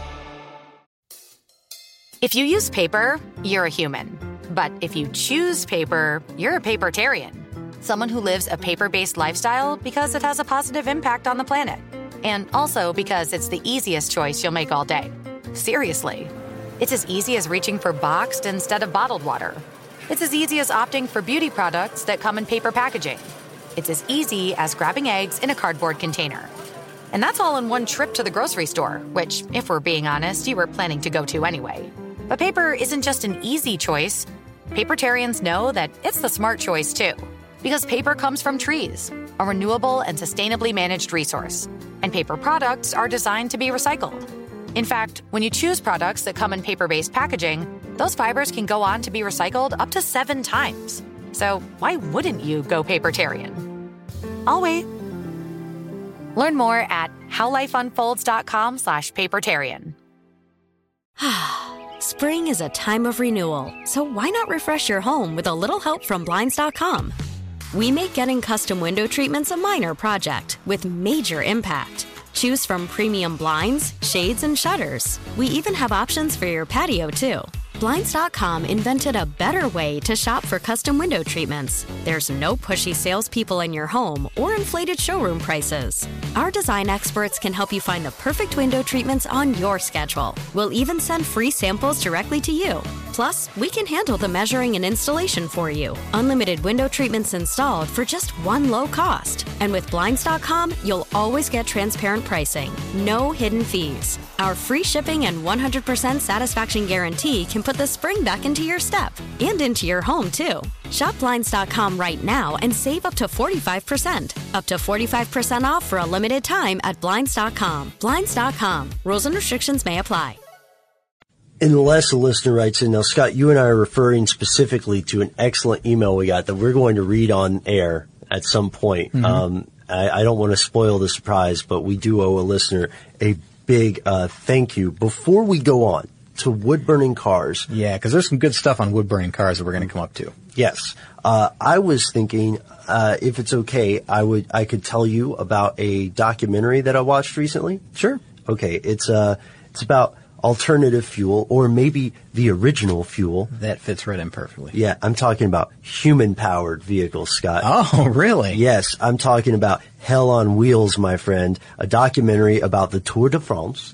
Speaker 2: If you use paper, you're a human. But if you choose paper, you're a papertarian. Someone who lives a paper-based lifestyle because it has a positive impact on the planet. And also because it's the easiest choice you'll make all day. Seriously. It's as easy as reaching for boxed instead of bottled water. It's as easy as opting for beauty products that come in paper packaging. It's as easy as grabbing eggs in a cardboard container. And that's all in one trip to the grocery store, which, if we're being honest, you were planning to go to anyway. But paper isn't just an easy choice. Papertarians know that it's the smart choice, too. Because paper comes from trees, a renewable and sustainably managed resource. And paper products are designed to be recycled. In fact, when you choose products that come in paper-based packaging, those fibers can go on to be recycled up to 7 times. So why wouldn't you go papertarian? I'll wait. Learn more at howlifeunfolds.com/papertarian.
Speaker 10: Spring is a time of renewal, so why not refresh your home with a little help from Blinds.com? We make getting custom window treatments a minor project with major impact. Choose from premium blinds, shades, and shutters. We even have options for your patio, too. Blinds.com invented a better way to shop for custom window treatments. There's no pushy salespeople in your home or inflated showroom prices. Our design experts can help you find the perfect window treatments on your schedule. We'll even send free samples directly to you. Plus, we can handle the measuring and installation for you. Unlimited window treatments installed for just one low cost. And with Blinds.com, you'll always get transparent pricing. No hidden fees. Our free shipping and 100% satisfaction guarantee can put the spring back into your step and into your home, too. Shop Blinds.com right now and save up to 45%. Up to 45% off for a limited time at Blinds.com. Blinds.com. Rules and restrictions may apply.
Speaker 6: Unless a listener writes in, now Scott, you and I are referring specifically to an excellent email we got that we're going to read on air at some point. I don't want to spoil the surprise, but we do owe a listener a big thank you. Before we go on to wood-burning cars.
Speaker 5: Yeah, because there's some good stuff on wood-burning cars that we're going to come up to.
Speaker 6: Yes. I was thinking, if it's okay, I could tell you about a documentary that I watched recently.
Speaker 5: Sure.
Speaker 6: Okay. It's about alternative fuel, or maybe the original fuel.
Speaker 5: That fits right in perfectly.
Speaker 6: Yeah, I'm talking about human-powered vehicles, Scott.
Speaker 5: Oh, really?
Speaker 6: Yes, I'm talking about Hell on Wheels, my friend, a documentary about the Tour de France,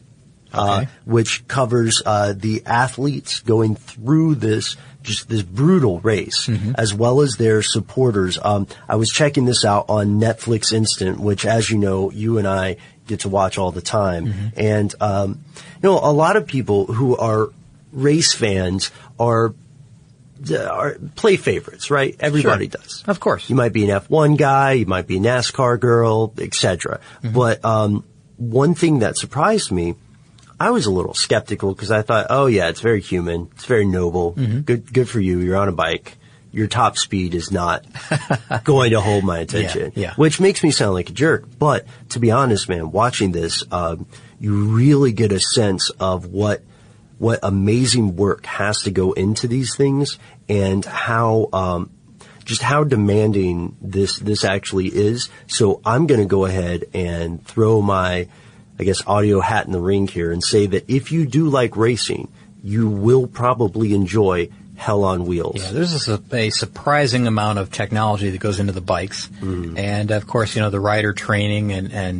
Speaker 6: which covers the athletes going through this brutal race, as well as their supporters. I was checking this out on Netflix Instant, which, as you know, you and I get to watch all the time. And, a lot of people who are race fans are play favorites, right? Everybody does.
Speaker 5: Of course.
Speaker 6: You might be an F1 guy, you might be a NASCAR girl, etc. But, one thing that surprised me, I was a little skeptical because I thought, oh yeah, it's very human. It's very noble. Good for you. You're on a bike. Your top speed is not going to hold my attention, which makes me sound like a jerk. But to be honest, man, watching this, you really get a sense of what amazing work has to go into these things and how, just how demanding this actually is. So I'm going to go ahead and throw my, I guess, audio hat in the ring here and say that if you do like racing, you will probably enjoy Hell on Wheels.
Speaker 5: Yeah, there's a surprising amount of technology that goes into the bikes, and of course, the rider training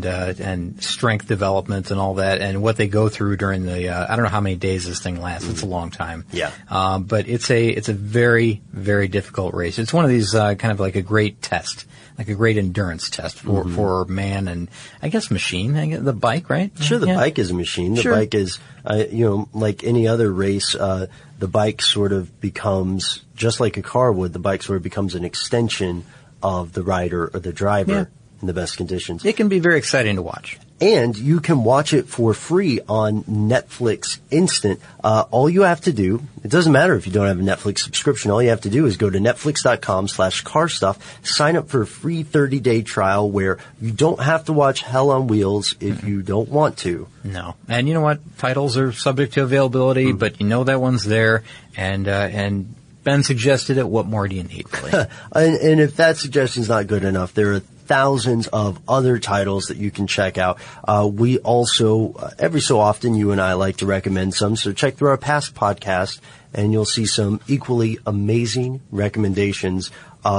Speaker 5: and strength development and all that, and what they go through during the I don't know how many days this thing lasts. It's a long time.
Speaker 6: Yeah.
Speaker 5: But it's a very, very difficult race. It's one of these kind of like a great test, like a great endurance test for man and I guess machine. The bike, right?
Speaker 6: Sure, the bike is a machine. The bike is, like any other race. The bike sort of becomes, just like a car would, the bike sort of becomes an extension of the rider or the driver in the best conditions.
Speaker 5: It can be very exciting to watch.
Speaker 6: And you can watch it for free on Netflix Instant. All you have to do, it doesn't matter if you don't have a Netflix subscription, all you have to do is go to netflix.com/carstuff, sign up for a free 30-day trial where you don't have to watch Hell on Wheels if you don't want to.
Speaker 5: No. And you know what? Titles are subject to availability, but that one's there, and Ben suggested it. What more do you need, really?
Speaker 6: And if that suggestion's not good enough, there are thousands of other titles that you can check out. We also, every so often, you and I like to recommend some, so check through our past podcast and you'll see some equally amazing recommendations.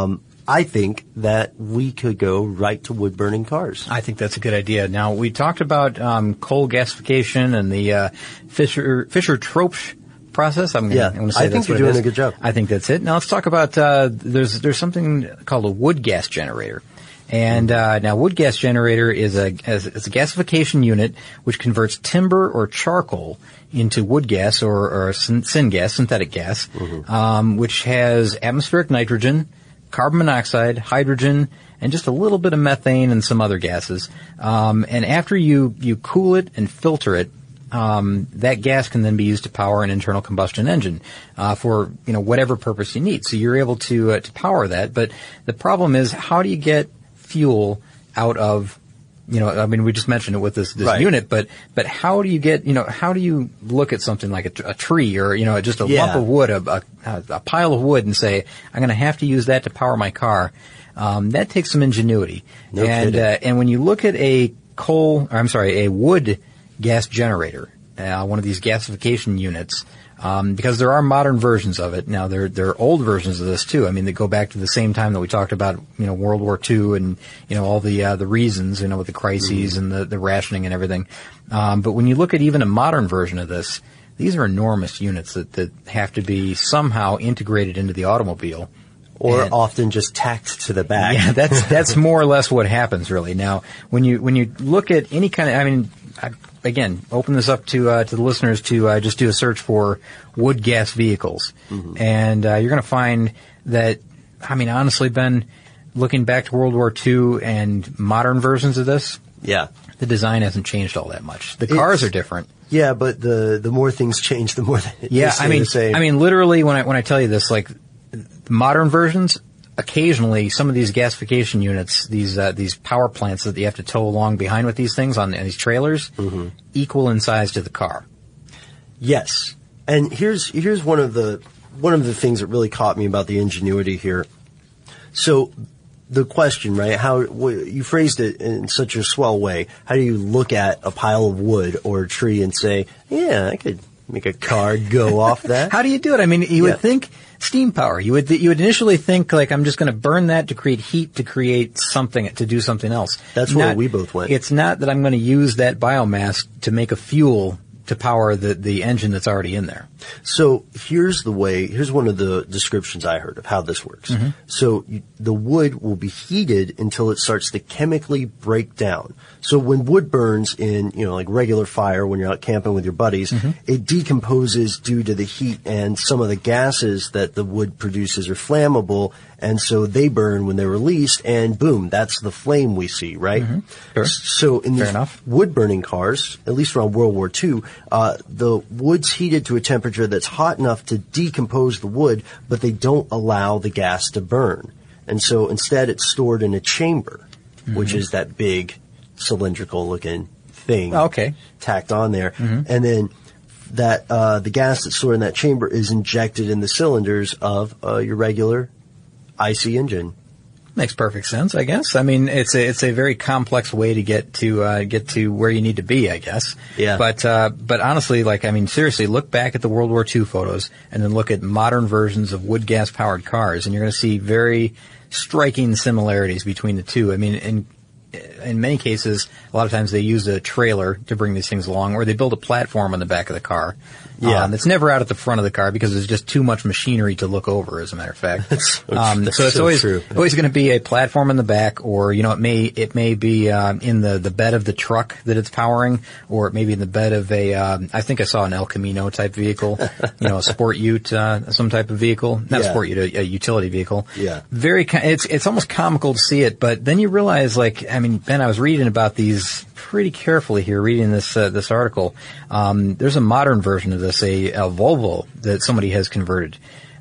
Speaker 6: I think that we could go right to wood-burning cars.
Speaker 5: I think that's a good idea. Now, we talked about coal gasification and the Fischer-Tropsch process. I'm going to say
Speaker 6: I think you're doing a good job.
Speaker 5: I think that's it. Now let's talk about there's something called a wood gas generator. And now, wood gas generator is a gasification unit which converts timber or charcoal into wood gas or syngas, synthetic gas, which has atmospheric nitrogen, carbon monoxide, hydrogen, and just a little bit of methane and some other gases. And after you cool it and filter it, that gas can then be used to power an internal combustion engine for whatever purpose you need. So you're able to power that. But the problem is, how do you get fuel out of we just mentioned it with this right. unit, but how do you get how do you look at something like a tree or just a lump of wood, a pile of wood, and say, I'm going to have to use that to power my car? That takes some ingenuity.
Speaker 6: No kidding.
Speaker 5: And when you look at a wood gas generator, one of these gasification units, because there are modern versions of it. Now, there are old versions of this too. I mean, they go back to the same time that we talked about, World War II and, all the reasons, with the crises and the rationing and everything. But when you look at even a modern version of this, these are enormous units that have to be somehow integrated into the automobile.
Speaker 6: Or often just tacked to the back.
Speaker 5: Yeah, that's more or less what happens, really. Now, when you look at any kind of, again, open this up to the listeners to just do a search for wood gas vehicles, and you're going to find that. Honestly, Ben, looking back to World War II and modern versions of this, the design hasn't changed all that much. The cars are different.
Speaker 6: Yeah, but the more things change, the more they stay the same.
Speaker 5: Literally, when I tell you this, like modern versions, occasionally some of these gasification units, these power plants that you have to tow along behind with these things on these trailers, equal in size to the car.
Speaker 6: Yes, and here's one of the things that really caught me about the ingenuity here. So the question, right? How you phrased it in such a swell way. How do you look at a pile of wood or a tree and say, "Yeah, I could make a car go off that"?
Speaker 5: How do you do it? You would think steam power. You would initially think, like, I'm just going to burn that to create heat, to create something, to do something else.
Speaker 6: That's where we both went.
Speaker 5: It's not that I'm going to use that biomass to make a fuel to power the engine that's already in there.
Speaker 6: So here's one of the descriptions I heard of how this works. So the wood will be heated until it starts to chemically break down. So when wood burns in, like regular fire when you're out camping with your buddies, it decomposes due to the heat, and some of the gases that the wood produces are flammable, and so they burn when they're released, and boom, that's the flame we see, right?
Speaker 5: Sure.
Speaker 6: So in these wood-burning cars, at least around World War II, the wood's heated to a temperature that's hot enough to decompose the wood, but they don't allow the gas to burn. And so instead it's stored in a chamber, which is that big cylindrical-looking thing tacked on there. And then that the gas that's stored in that chamber is injected in the cylinders of your regular IC engine.
Speaker 5: Makes perfect sense, I guess. It's a very complex way to get to where you need to be, I guess.
Speaker 6: Yeah.
Speaker 5: But honestly, seriously, look back at the World War II photos and then look at modern versions of wood gas powered cars, and you're going to see very striking similarities between the two. In many cases, a lot of times they use a trailer to bring these things along, or they build a platform on the back of the car. It's never out at the front of the car because there's just too much machinery to look over, as a matter of fact.
Speaker 6: That's
Speaker 5: it's always going to be a platform in the back, or, it may be in the bed of the truck that it's powering, or it may be in the bed of I think I saw an El Camino type vehicle, a sport ute, some type of vehicle. Not a sport ute, a utility vehicle.
Speaker 6: Yeah.
Speaker 5: It's almost comical to see it, but then you realize, Ben, I was reading about these pretty carefully here, reading this article. There's a modern version of this, a Volvo that somebody has converted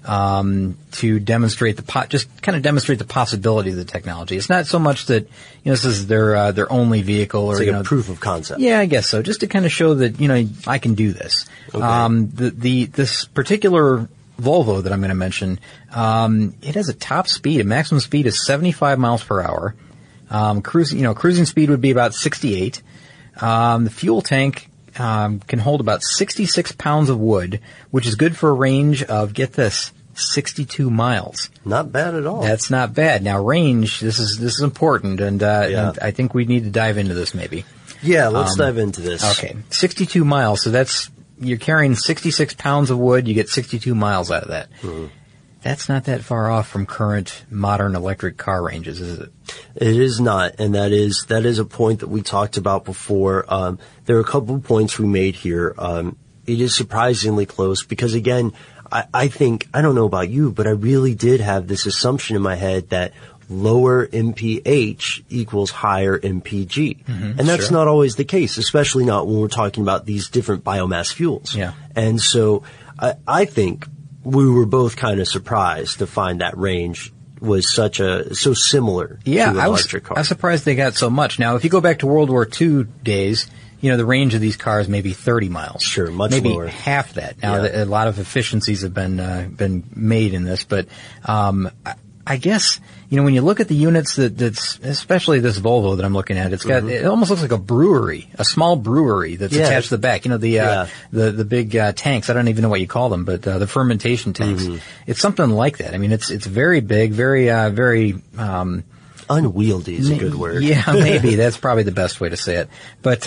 Speaker 5: to demonstrate demonstrate the possibility of the technology. It's not so much that this is their only vehicle, or
Speaker 6: it's like a proof of concept.
Speaker 5: Yeah, I guess so. Just to kind of show that I can do this. Okay. This particular Volvo that I'm going to mention, it has a maximum speed is 75 miles per hour. Cruising speed would be about 68. The fuel tank can hold about 66 pounds of wood, which is good for a range of, get this, 62 miles.
Speaker 6: Not bad at all.
Speaker 5: That's not bad. Now, range, this is important, and I think we need to dive into this maybe.
Speaker 6: Yeah, let's dive into this.
Speaker 5: Okay, 62 miles. So you're carrying 66 pounds of wood. You get 62 miles out of that. that's not that far off from current modern electric car ranges, is it?
Speaker 6: It is not, and that is a point that we talked about before. There are a couple of points we made here. It is surprisingly close because, again, I think, I don't know about you, but I really did have this assumption in my head that lower MPH equals higher MPG. And that's not always the case, especially not when we're talking about these different biomass fuels.
Speaker 5: Yeah.
Speaker 6: And so I think we were both kind of surprised to find that range was so similar to an electric car.
Speaker 5: I was surprised they got so much. Now, if you go back to World War II days, the range of these cars may be 30 miles.
Speaker 6: Sure, much
Speaker 5: maybe
Speaker 6: lower.
Speaker 5: Maybe half that. Now, a lot of efficiencies have been made in this, but I guess, when you look at the units that's, especially this Volvo that I'm looking at, it's got, it almost looks like a brewery, a small brewery that's attached to the back. The big, tanks. I don't even know what you call them, but, the fermentation tanks. It's something like that. I mean, it's very big, very,
Speaker 6: unwieldy is a good word.
Speaker 5: Yeah, maybe. That's probably the best way to say it. But,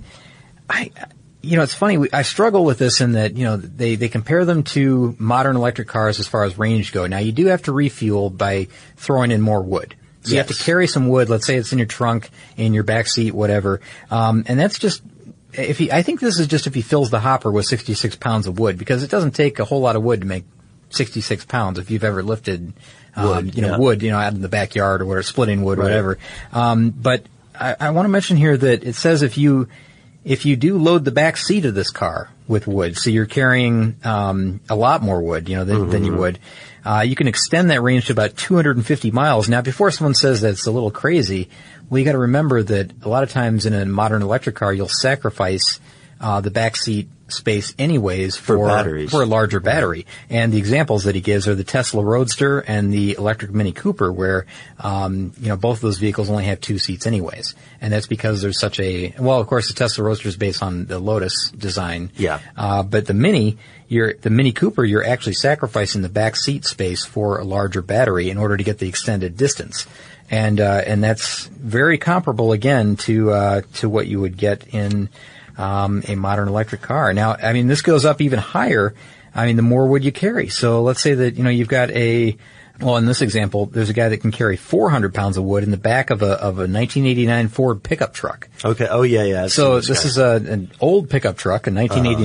Speaker 5: it's funny. I struggle with this in that, they compare them to modern electric cars as far as range go. Now, you do have to refuel by throwing in more wood. So you have to carry some wood. Let's say it's in your trunk, in your back seat, whatever. And that's just, I think this is just if he fills the hopper with 66 pounds of wood, because it doesn't take a whole lot of wood to make 66 pounds if you've ever lifted, wood, out in the backyard or splitting wood, whatever. But I want to mention here that it says if you do load the back seat of this car with wood, so you're carrying a lot more wood, than you would, you can extend that range to about 250 miles. Now, before someone says that's a little crazy, well, you got to remember that a lot of times in a modern electric car, you'll sacrifice the back seat space anyways for batteries, for a larger battery. And the examples that he gives are the Tesla Roadster and the electric Mini Cooper, where both of those vehicles only have 2 seats anyways. And that's because there's such of course the Tesla Roadster is based on the Lotus design.
Speaker 6: Yeah.
Speaker 5: But the Mini Cooper, you're actually sacrificing the back seat space for a larger battery in order to get the extended distance. And that's very comparable again to what you would get in a modern electric car. Now, I mean, this goes up even higher. I mean, the more wood you carry. So let's say that, you've got in this example, there's a guy that can carry 400 pounds of wood in the back of a 1989 Ford pickup truck.
Speaker 6: Okay. Oh, yeah.
Speaker 5: So this is an old pickup truck, a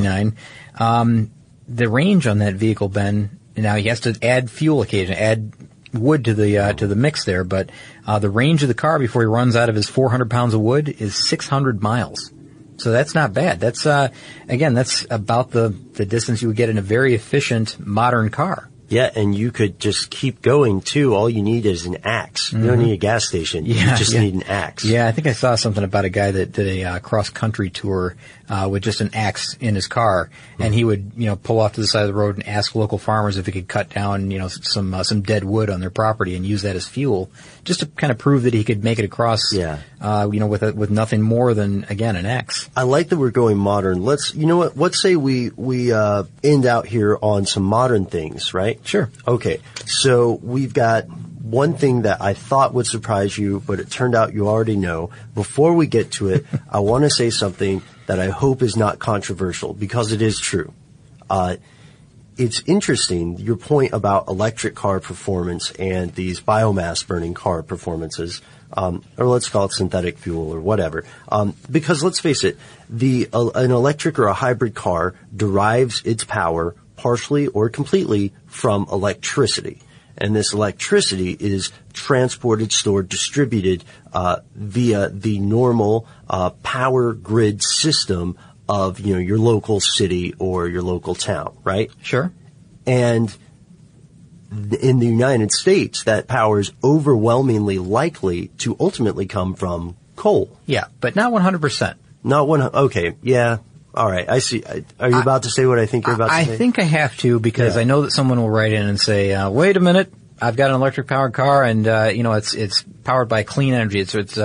Speaker 5: 1989. The range on that vehicle, Ben, now he has to add fuel occasionally, add wood to the mix there, but the range of the car before he runs out of his 400 pounds of wood is 600 miles. So that's not bad. That's, that's about the distance you would get in a very efficient modern car.
Speaker 6: Yeah, and you could just keep going too. All you need is an axe. You don't need a gas station. You just need an axe.
Speaker 5: Yeah, I think I saw something about a guy that did a cross-country tour with just an axe in his car, and he would, pull off to the side of the road and ask local farmers if he could cut down, some dead wood on their property and use that as fuel, just to kind of prove that he could make it across, with nothing more than, again, an axe.
Speaker 6: I like that we're going modern. Let's say we end out here on some modern things, right?
Speaker 5: Sure.
Speaker 6: Okay. So we've got one thing that I thought would surprise you, but it turned out you already know. Before we get to it, I want to say something that I hope is not controversial, because it is true. It's interesting, your point about electric car performance and these biomass burning car performances, or let's call it synthetic fuel or whatever. Because let's face it, an electric or a hybrid car derives its power partially or completely from electricity. And this electricity is transported, stored, distributed via the normal power grid system of, your local city or your local town, right?
Speaker 5: Sure.
Speaker 6: And in the United States, that power is overwhelmingly likely to ultimately come from coal.
Speaker 5: Yeah, but not 100%.
Speaker 6: Not 100%. Okay, yeah. All right, I see. Are you about to say what I think you're about to say?
Speaker 5: I think I have to, because I know that someone will write in and say, wait a minute, I've got an electric powered car, and it's powered by clean energy. It's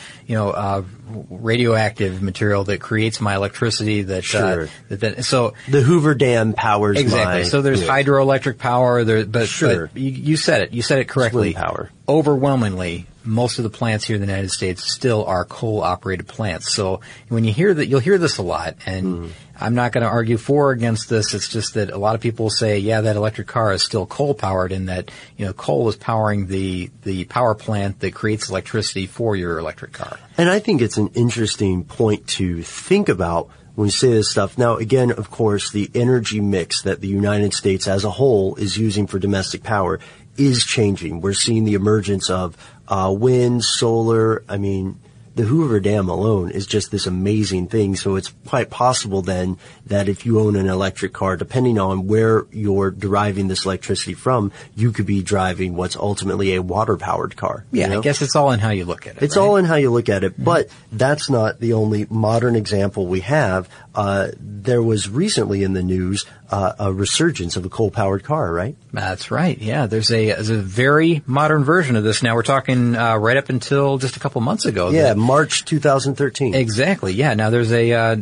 Speaker 5: radioactive material that creates my electricity. That
Speaker 6: sure.
Speaker 5: So
Speaker 6: the Hoover Dam powers
Speaker 5: exactly. So there's hydroelectric power there, but you said it. You said it correctly.
Speaker 6: Wind power.
Speaker 5: Overwhelmingly, most of the plants here in the United States still are coal-operated plants. So when you hear that, you'll hear this a lot, and I'm not going to argue for or against this. It's just that a lot of people say, yeah, that electric car is still coal powered, in that, coal is powering the power plant that creates electricity for your electric car.
Speaker 6: And I think it's an interesting point to think about when we say this stuff. Now, again, of course, the energy mix that the United States as a whole is using for domestic power is changing. We're seeing the emergence of wind, solar. I mean, the Hoover Dam alone is just this amazing thing. So it's quite possible then that if you own an electric car, depending on where you're deriving this electricity from, you could be driving what's ultimately a water-powered car.
Speaker 5: Yeah, I guess it's all in how you look at it.
Speaker 6: It's all in how you look at it, but that's not the only modern example we have. There was recently in the news a resurgence of a coal-powered car, right?
Speaker 5: That's right. Yeah, there's a very modern version of this. Now we're talking right up until just a couple months ago.
Speaker 6: Yeah, March 2013.
Speaker 5: Exactly. Yeah. Now there's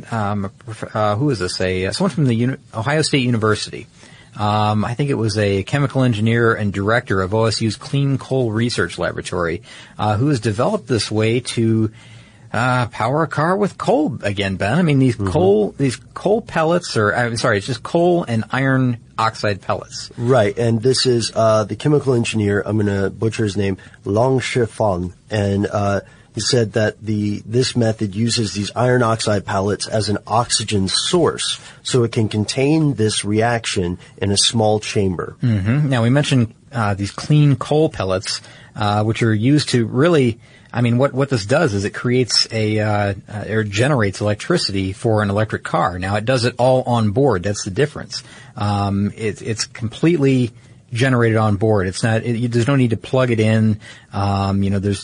Speaker 5: who is this? Someone from the Ohio State University. I think it was a chemical engineer and director of OSU's Clean Coal Research Laboratory, who has developed this way to power a car with coal again, Ben. I mean, these coal pellets it's just coal and iron oxide pellets.
Speaker 6: Right. And this is, the chemical engineer, I'm going to butcher his name, Longshe Fong. And, he said that this method uses these iron oxide pellets as an oxygen source, so it can contain this reaction in a small chamber.
Speaker 5: Mm-hmm. Now, we mentioned these clean coal pellets, which are used to really, I mean, what this does is it creates or generates electricity for an electric car. Now, it does it all on board. That's the difference. It's completely generated on board. It's not, there's no need to plug it in. There's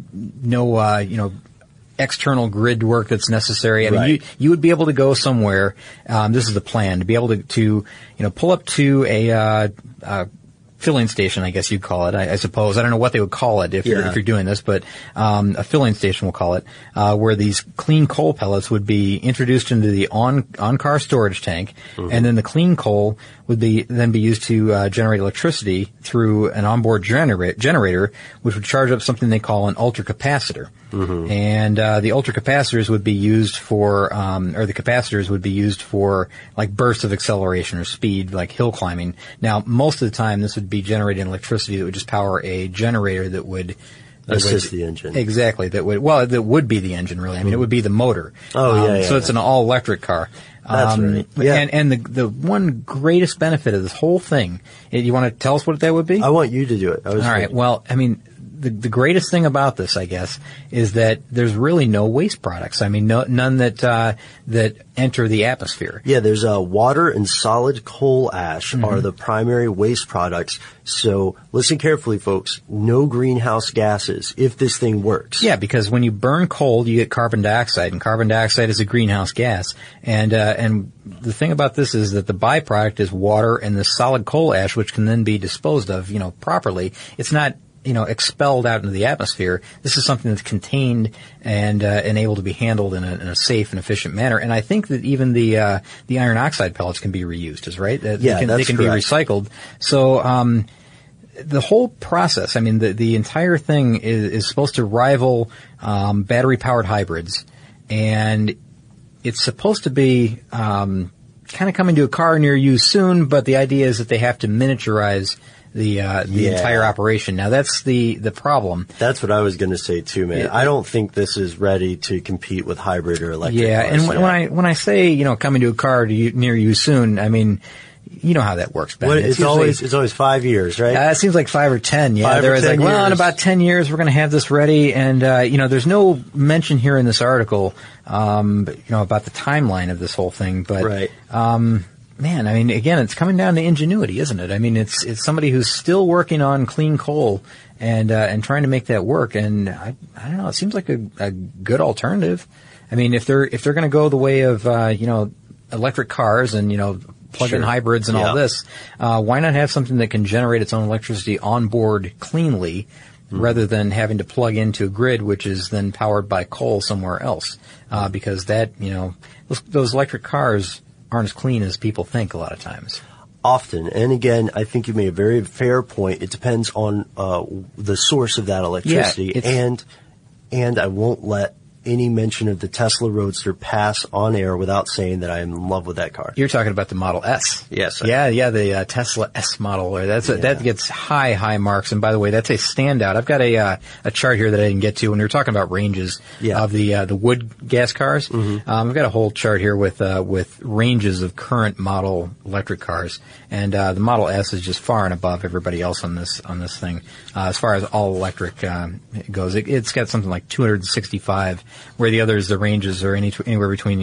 Speaker 5: no, external grid work that's necessary. I mean, you would be able to go somewhere. This is the plan, to be able to pull up to a filling station, I guess you'd call it. I suppose. I don't know what they would call it if you're doing this, but a filling station, we'll call it, where these clean coal pellets would be introduced into the on-car storage tank, and then the clean coal would then be used to generate electricity through an onboard generator, which would charge up something they call an ultracapacitor. And the ultracapacitors would be used for, or the capacitors would be used for like bursts of acceleration or speed, like hill climbing. Now, most of the time, this would be generating electricity that would just power a generator that would
Speaker 6: assist the engine.
Speaker 5: Exactly. That would be the engine, really. I mean, it would be the motor. So it's an all-electric car.
Speaker 6: That's right. Yeah.
Speaker 5: And the one greatest benefit of this whole thing, you want to tell us what that would be?
Speaker 6: I want you to do it.
Speaker 5: All right. Well, I mean, the greatest thing about this, I guess, is that there's really no waste products. I mean, none that enter the atmosphere.
Speaker 6: Yeah, there's water and solid coal ash are the primary waste products. So listen carefully, folks. No greenhouse gases if this thing works.
Speaker 5: Yeah, because when you burn coal, you get carbon dioxide, and carbon dioxide is a greenhouse gas. And the thing about this is that the byproduct is water and the solid coal ash, which can then be disposed of, properly. It's not expelled out into the atmosphere. This is something that's contained and able to be handled in a safe and efficient manner. And I think that even the iron oxide pellets can be reused, is right? They can
Speaker 6: correct.
Speaker 5: be recycled. So the whole process, I mean, the entire thing is supposed to rival battery powered hybrids, and it's supposed to be kind of coming to a car near you soon. But the idea is that they have to miniaturize the entire operation. Now that's the problem.
Speaker 6: That's what I was going to say too, man. I don't think this is ready to compete with hybrid or electric cars.
Speaker 5: And when I say coming to a car near you soon, I mean, you know how that works, Ben.
Speaker 6: It's always 5 years, right?
Speaker 5: It seems like 5 or 10. Yeah, there was like, well, in about 10 years we're going to have this ready, and there's no mention here in this article, about the timeline of this whole thing, but
Speaker 6: right.
Speaker 5: Man, I mean, again, it's coming down to ingenuity, isn't it? I mean, it's somebody who's still working on clean coal and trying to make that work. And I don't know, it seems like a good alternative. I mean, if they're going to go the way of, electric cars and, plug-in hybrids and all this, why not have something that can generate its own electricity on board cleanly rather than having to plug into a grid, which is then powered by coal somewhere else? Because that, those electric cars aren't as clean as people think a lot of times.
Speaker 6: Often. And again, I think you made a very fair point. It depends on the source of that electricity.
Speaker 5: Yeah,
Speaker 6: and I won't let any mention of the Tesla Roadster pass on air without saying that I am in love with that car.
Speaker 5: You're talking about the Model S.
Speaker 6: Yes.
Speaker 5: The Tesla S model. That gets high marks. And by the way, that's a standout. I've got a chart here that I didn't get to when we were talking about ranges of the wood gas cars. Mm-hmm. I've got a whole chart here with ranges of current model electric cars, and the Model S is just far and above everybody else on this thing as far as all electric goes. It's got something like 265, where the others, the ranges are anywhere between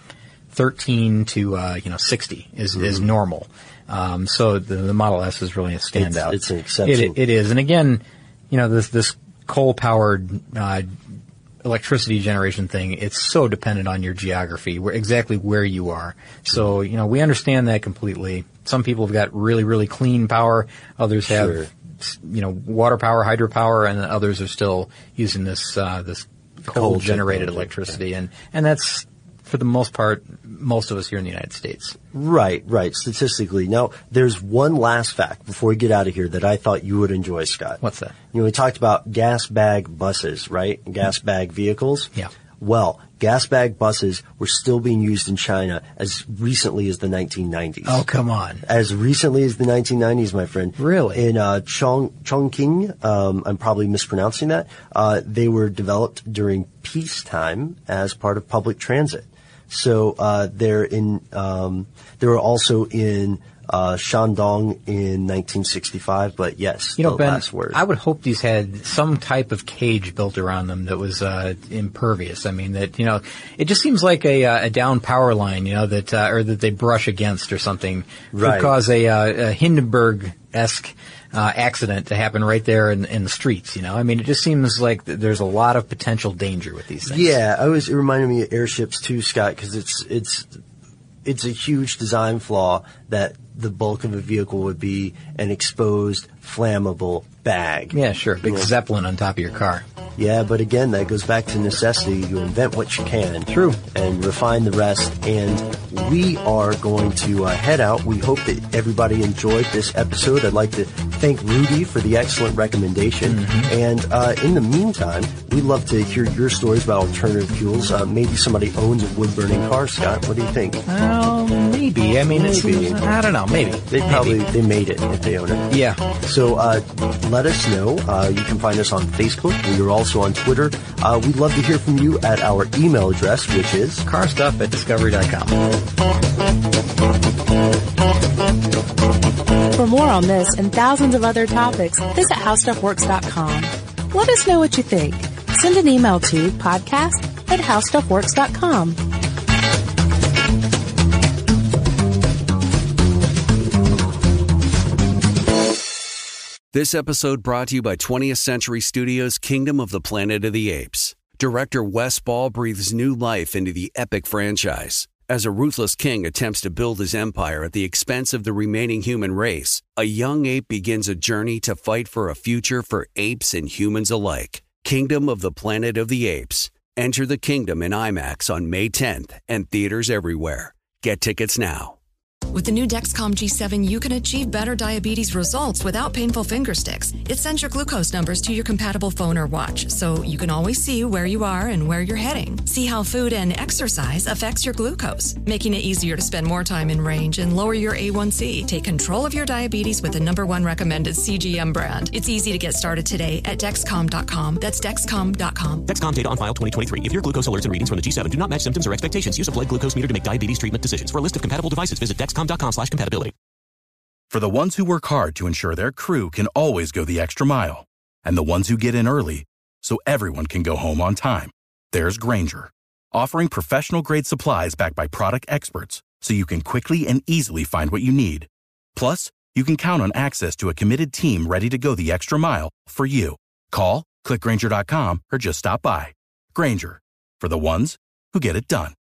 Speaker 5: 13 to 60 is normal. So the Model S is really a standout.
Speaker 6: It's an exception.
Speaker 5: It is, and again, this coal powered electricity generation thing, it's so dependent on your geography, exactly where you are. So, we understand that completely. Some people have got really, really clean power. Others have, water power, hydropower, and others are still using this coal generated electricity. And that's, for the most part, most of us here in the United States.
Speaker 6: Right. Statistically. Now, there's one last fact before we get out of here that I thought you would enjoy, Scott.
Speaker 5: What's that?
Speaker 6: We talked about gas bag buses, right? Gas bag vehicles.
Speaker 5: Yeah.
Speaker 6: Well, gas bag buses were still being used in China as recently as the 1990s.
Speaker 5: Oh, come on.
Speaker 6: As recently as the 1990s, my friend.
Speaker 5: Really?
Speaker 6: In Chongqing, I'm probably mispronouncing that, they were developed during peacetime as part of public transit. So they were also in Shandong in 1965, but yes,
Speaker 5: Ben,
Speaker 6: last word.
Speaker 5: I would hope these had some type of cage built around them that was impervious. I mean, that it just seems like a down power line, that or that they brush against or something could cause a Hindenburg-esque accident to happen right there in the streets. I mean, it just seems like there's a lot of potential danger with these things.
Speaker 6: Yeah, it reminded me of airships too, Scott, because it's a huge design flaw that the bulk of a vehicle would be an exposed, flammable bag.
Speaker 5: Yeah, sure. Big Zeppelin on top of your car.
Speaker 6: Yeah, but again, that goes back to necessity. You invent what you can.
Speaker 5: True.
Speaker 6: And refine the rest. And we are going to head out. We hope that everybody enjoyed this episode. I'd like to thank Rudy for the excellent recommendation. Mm-hmm. And in the meantime, we'd love to hear your stories about alternative fuels. Maybe somebody owns a wood-burning car, Scott. What do you think?
Speaker 5: Maybe. I mean, I don't know. Maybe.
Speaker 6: They made it if they own it.
Speaker 5: Yeah.
Speaker 6: So let us know. You can find us on Facebook. We are also on Twitter. We'd love to hear from you at our email address, which is
Speaker 5: carstuff@discovery.com.
Speaker 4: For more on this and thousands of other topics, visit howstuffworks.com. Let us know what you think. Send an email to podcast@howstuffworks.com.
Speaker 11: This episode brought to you by 20th Century Studios' Kingdom of the Planet of the Apes. Director Wes Ball breathes new life into the epic franchise. As a ruthless king attempts to build his empire at the expense of the remaining human race, a young ape begins a journey to fight for a future for apes and humans alike. Kingdom of the Planet of the Apes. Enter the kingdom in IMAX on May 10th and theaters everywhere. Get tickets now.
Speaker 12: With the new Dexcom G7, you can achieve better diabetes results without painful finger sticks. It sends your glucose numbers to your compatible phone or watch, so you can always see where you are and where you're heading. See how food and exercise affects your glucose, making it easier to spend more time in range and lower your A1C. Take control of your diabetes with the #1 recommended CGM brand. It's easy to get started today at Dexcom.com. That's Dexcom.com.
Speaker 13: Dexcom data on file 2023. If your glucose alerts and readings from the G7 do not match symptoms or expectations, use a blood glucose meter to make diabetes treatment decisions. For a list of compatible devices, visit Dexcom.com/compatibility.
Speaker 14: For the ones who work hard to ensure their crew can always go the extra mile, and the ones who get in early so everyone can go home on time, there's Grainger, offering professional-grade supplies backed by product experts so you can quickly and easily find what you need. Plus, you can count on access to a committed team ready to go the extra mile for you. Call, click Grainger.com, or just stop by. Grainger, for the ones who get it done.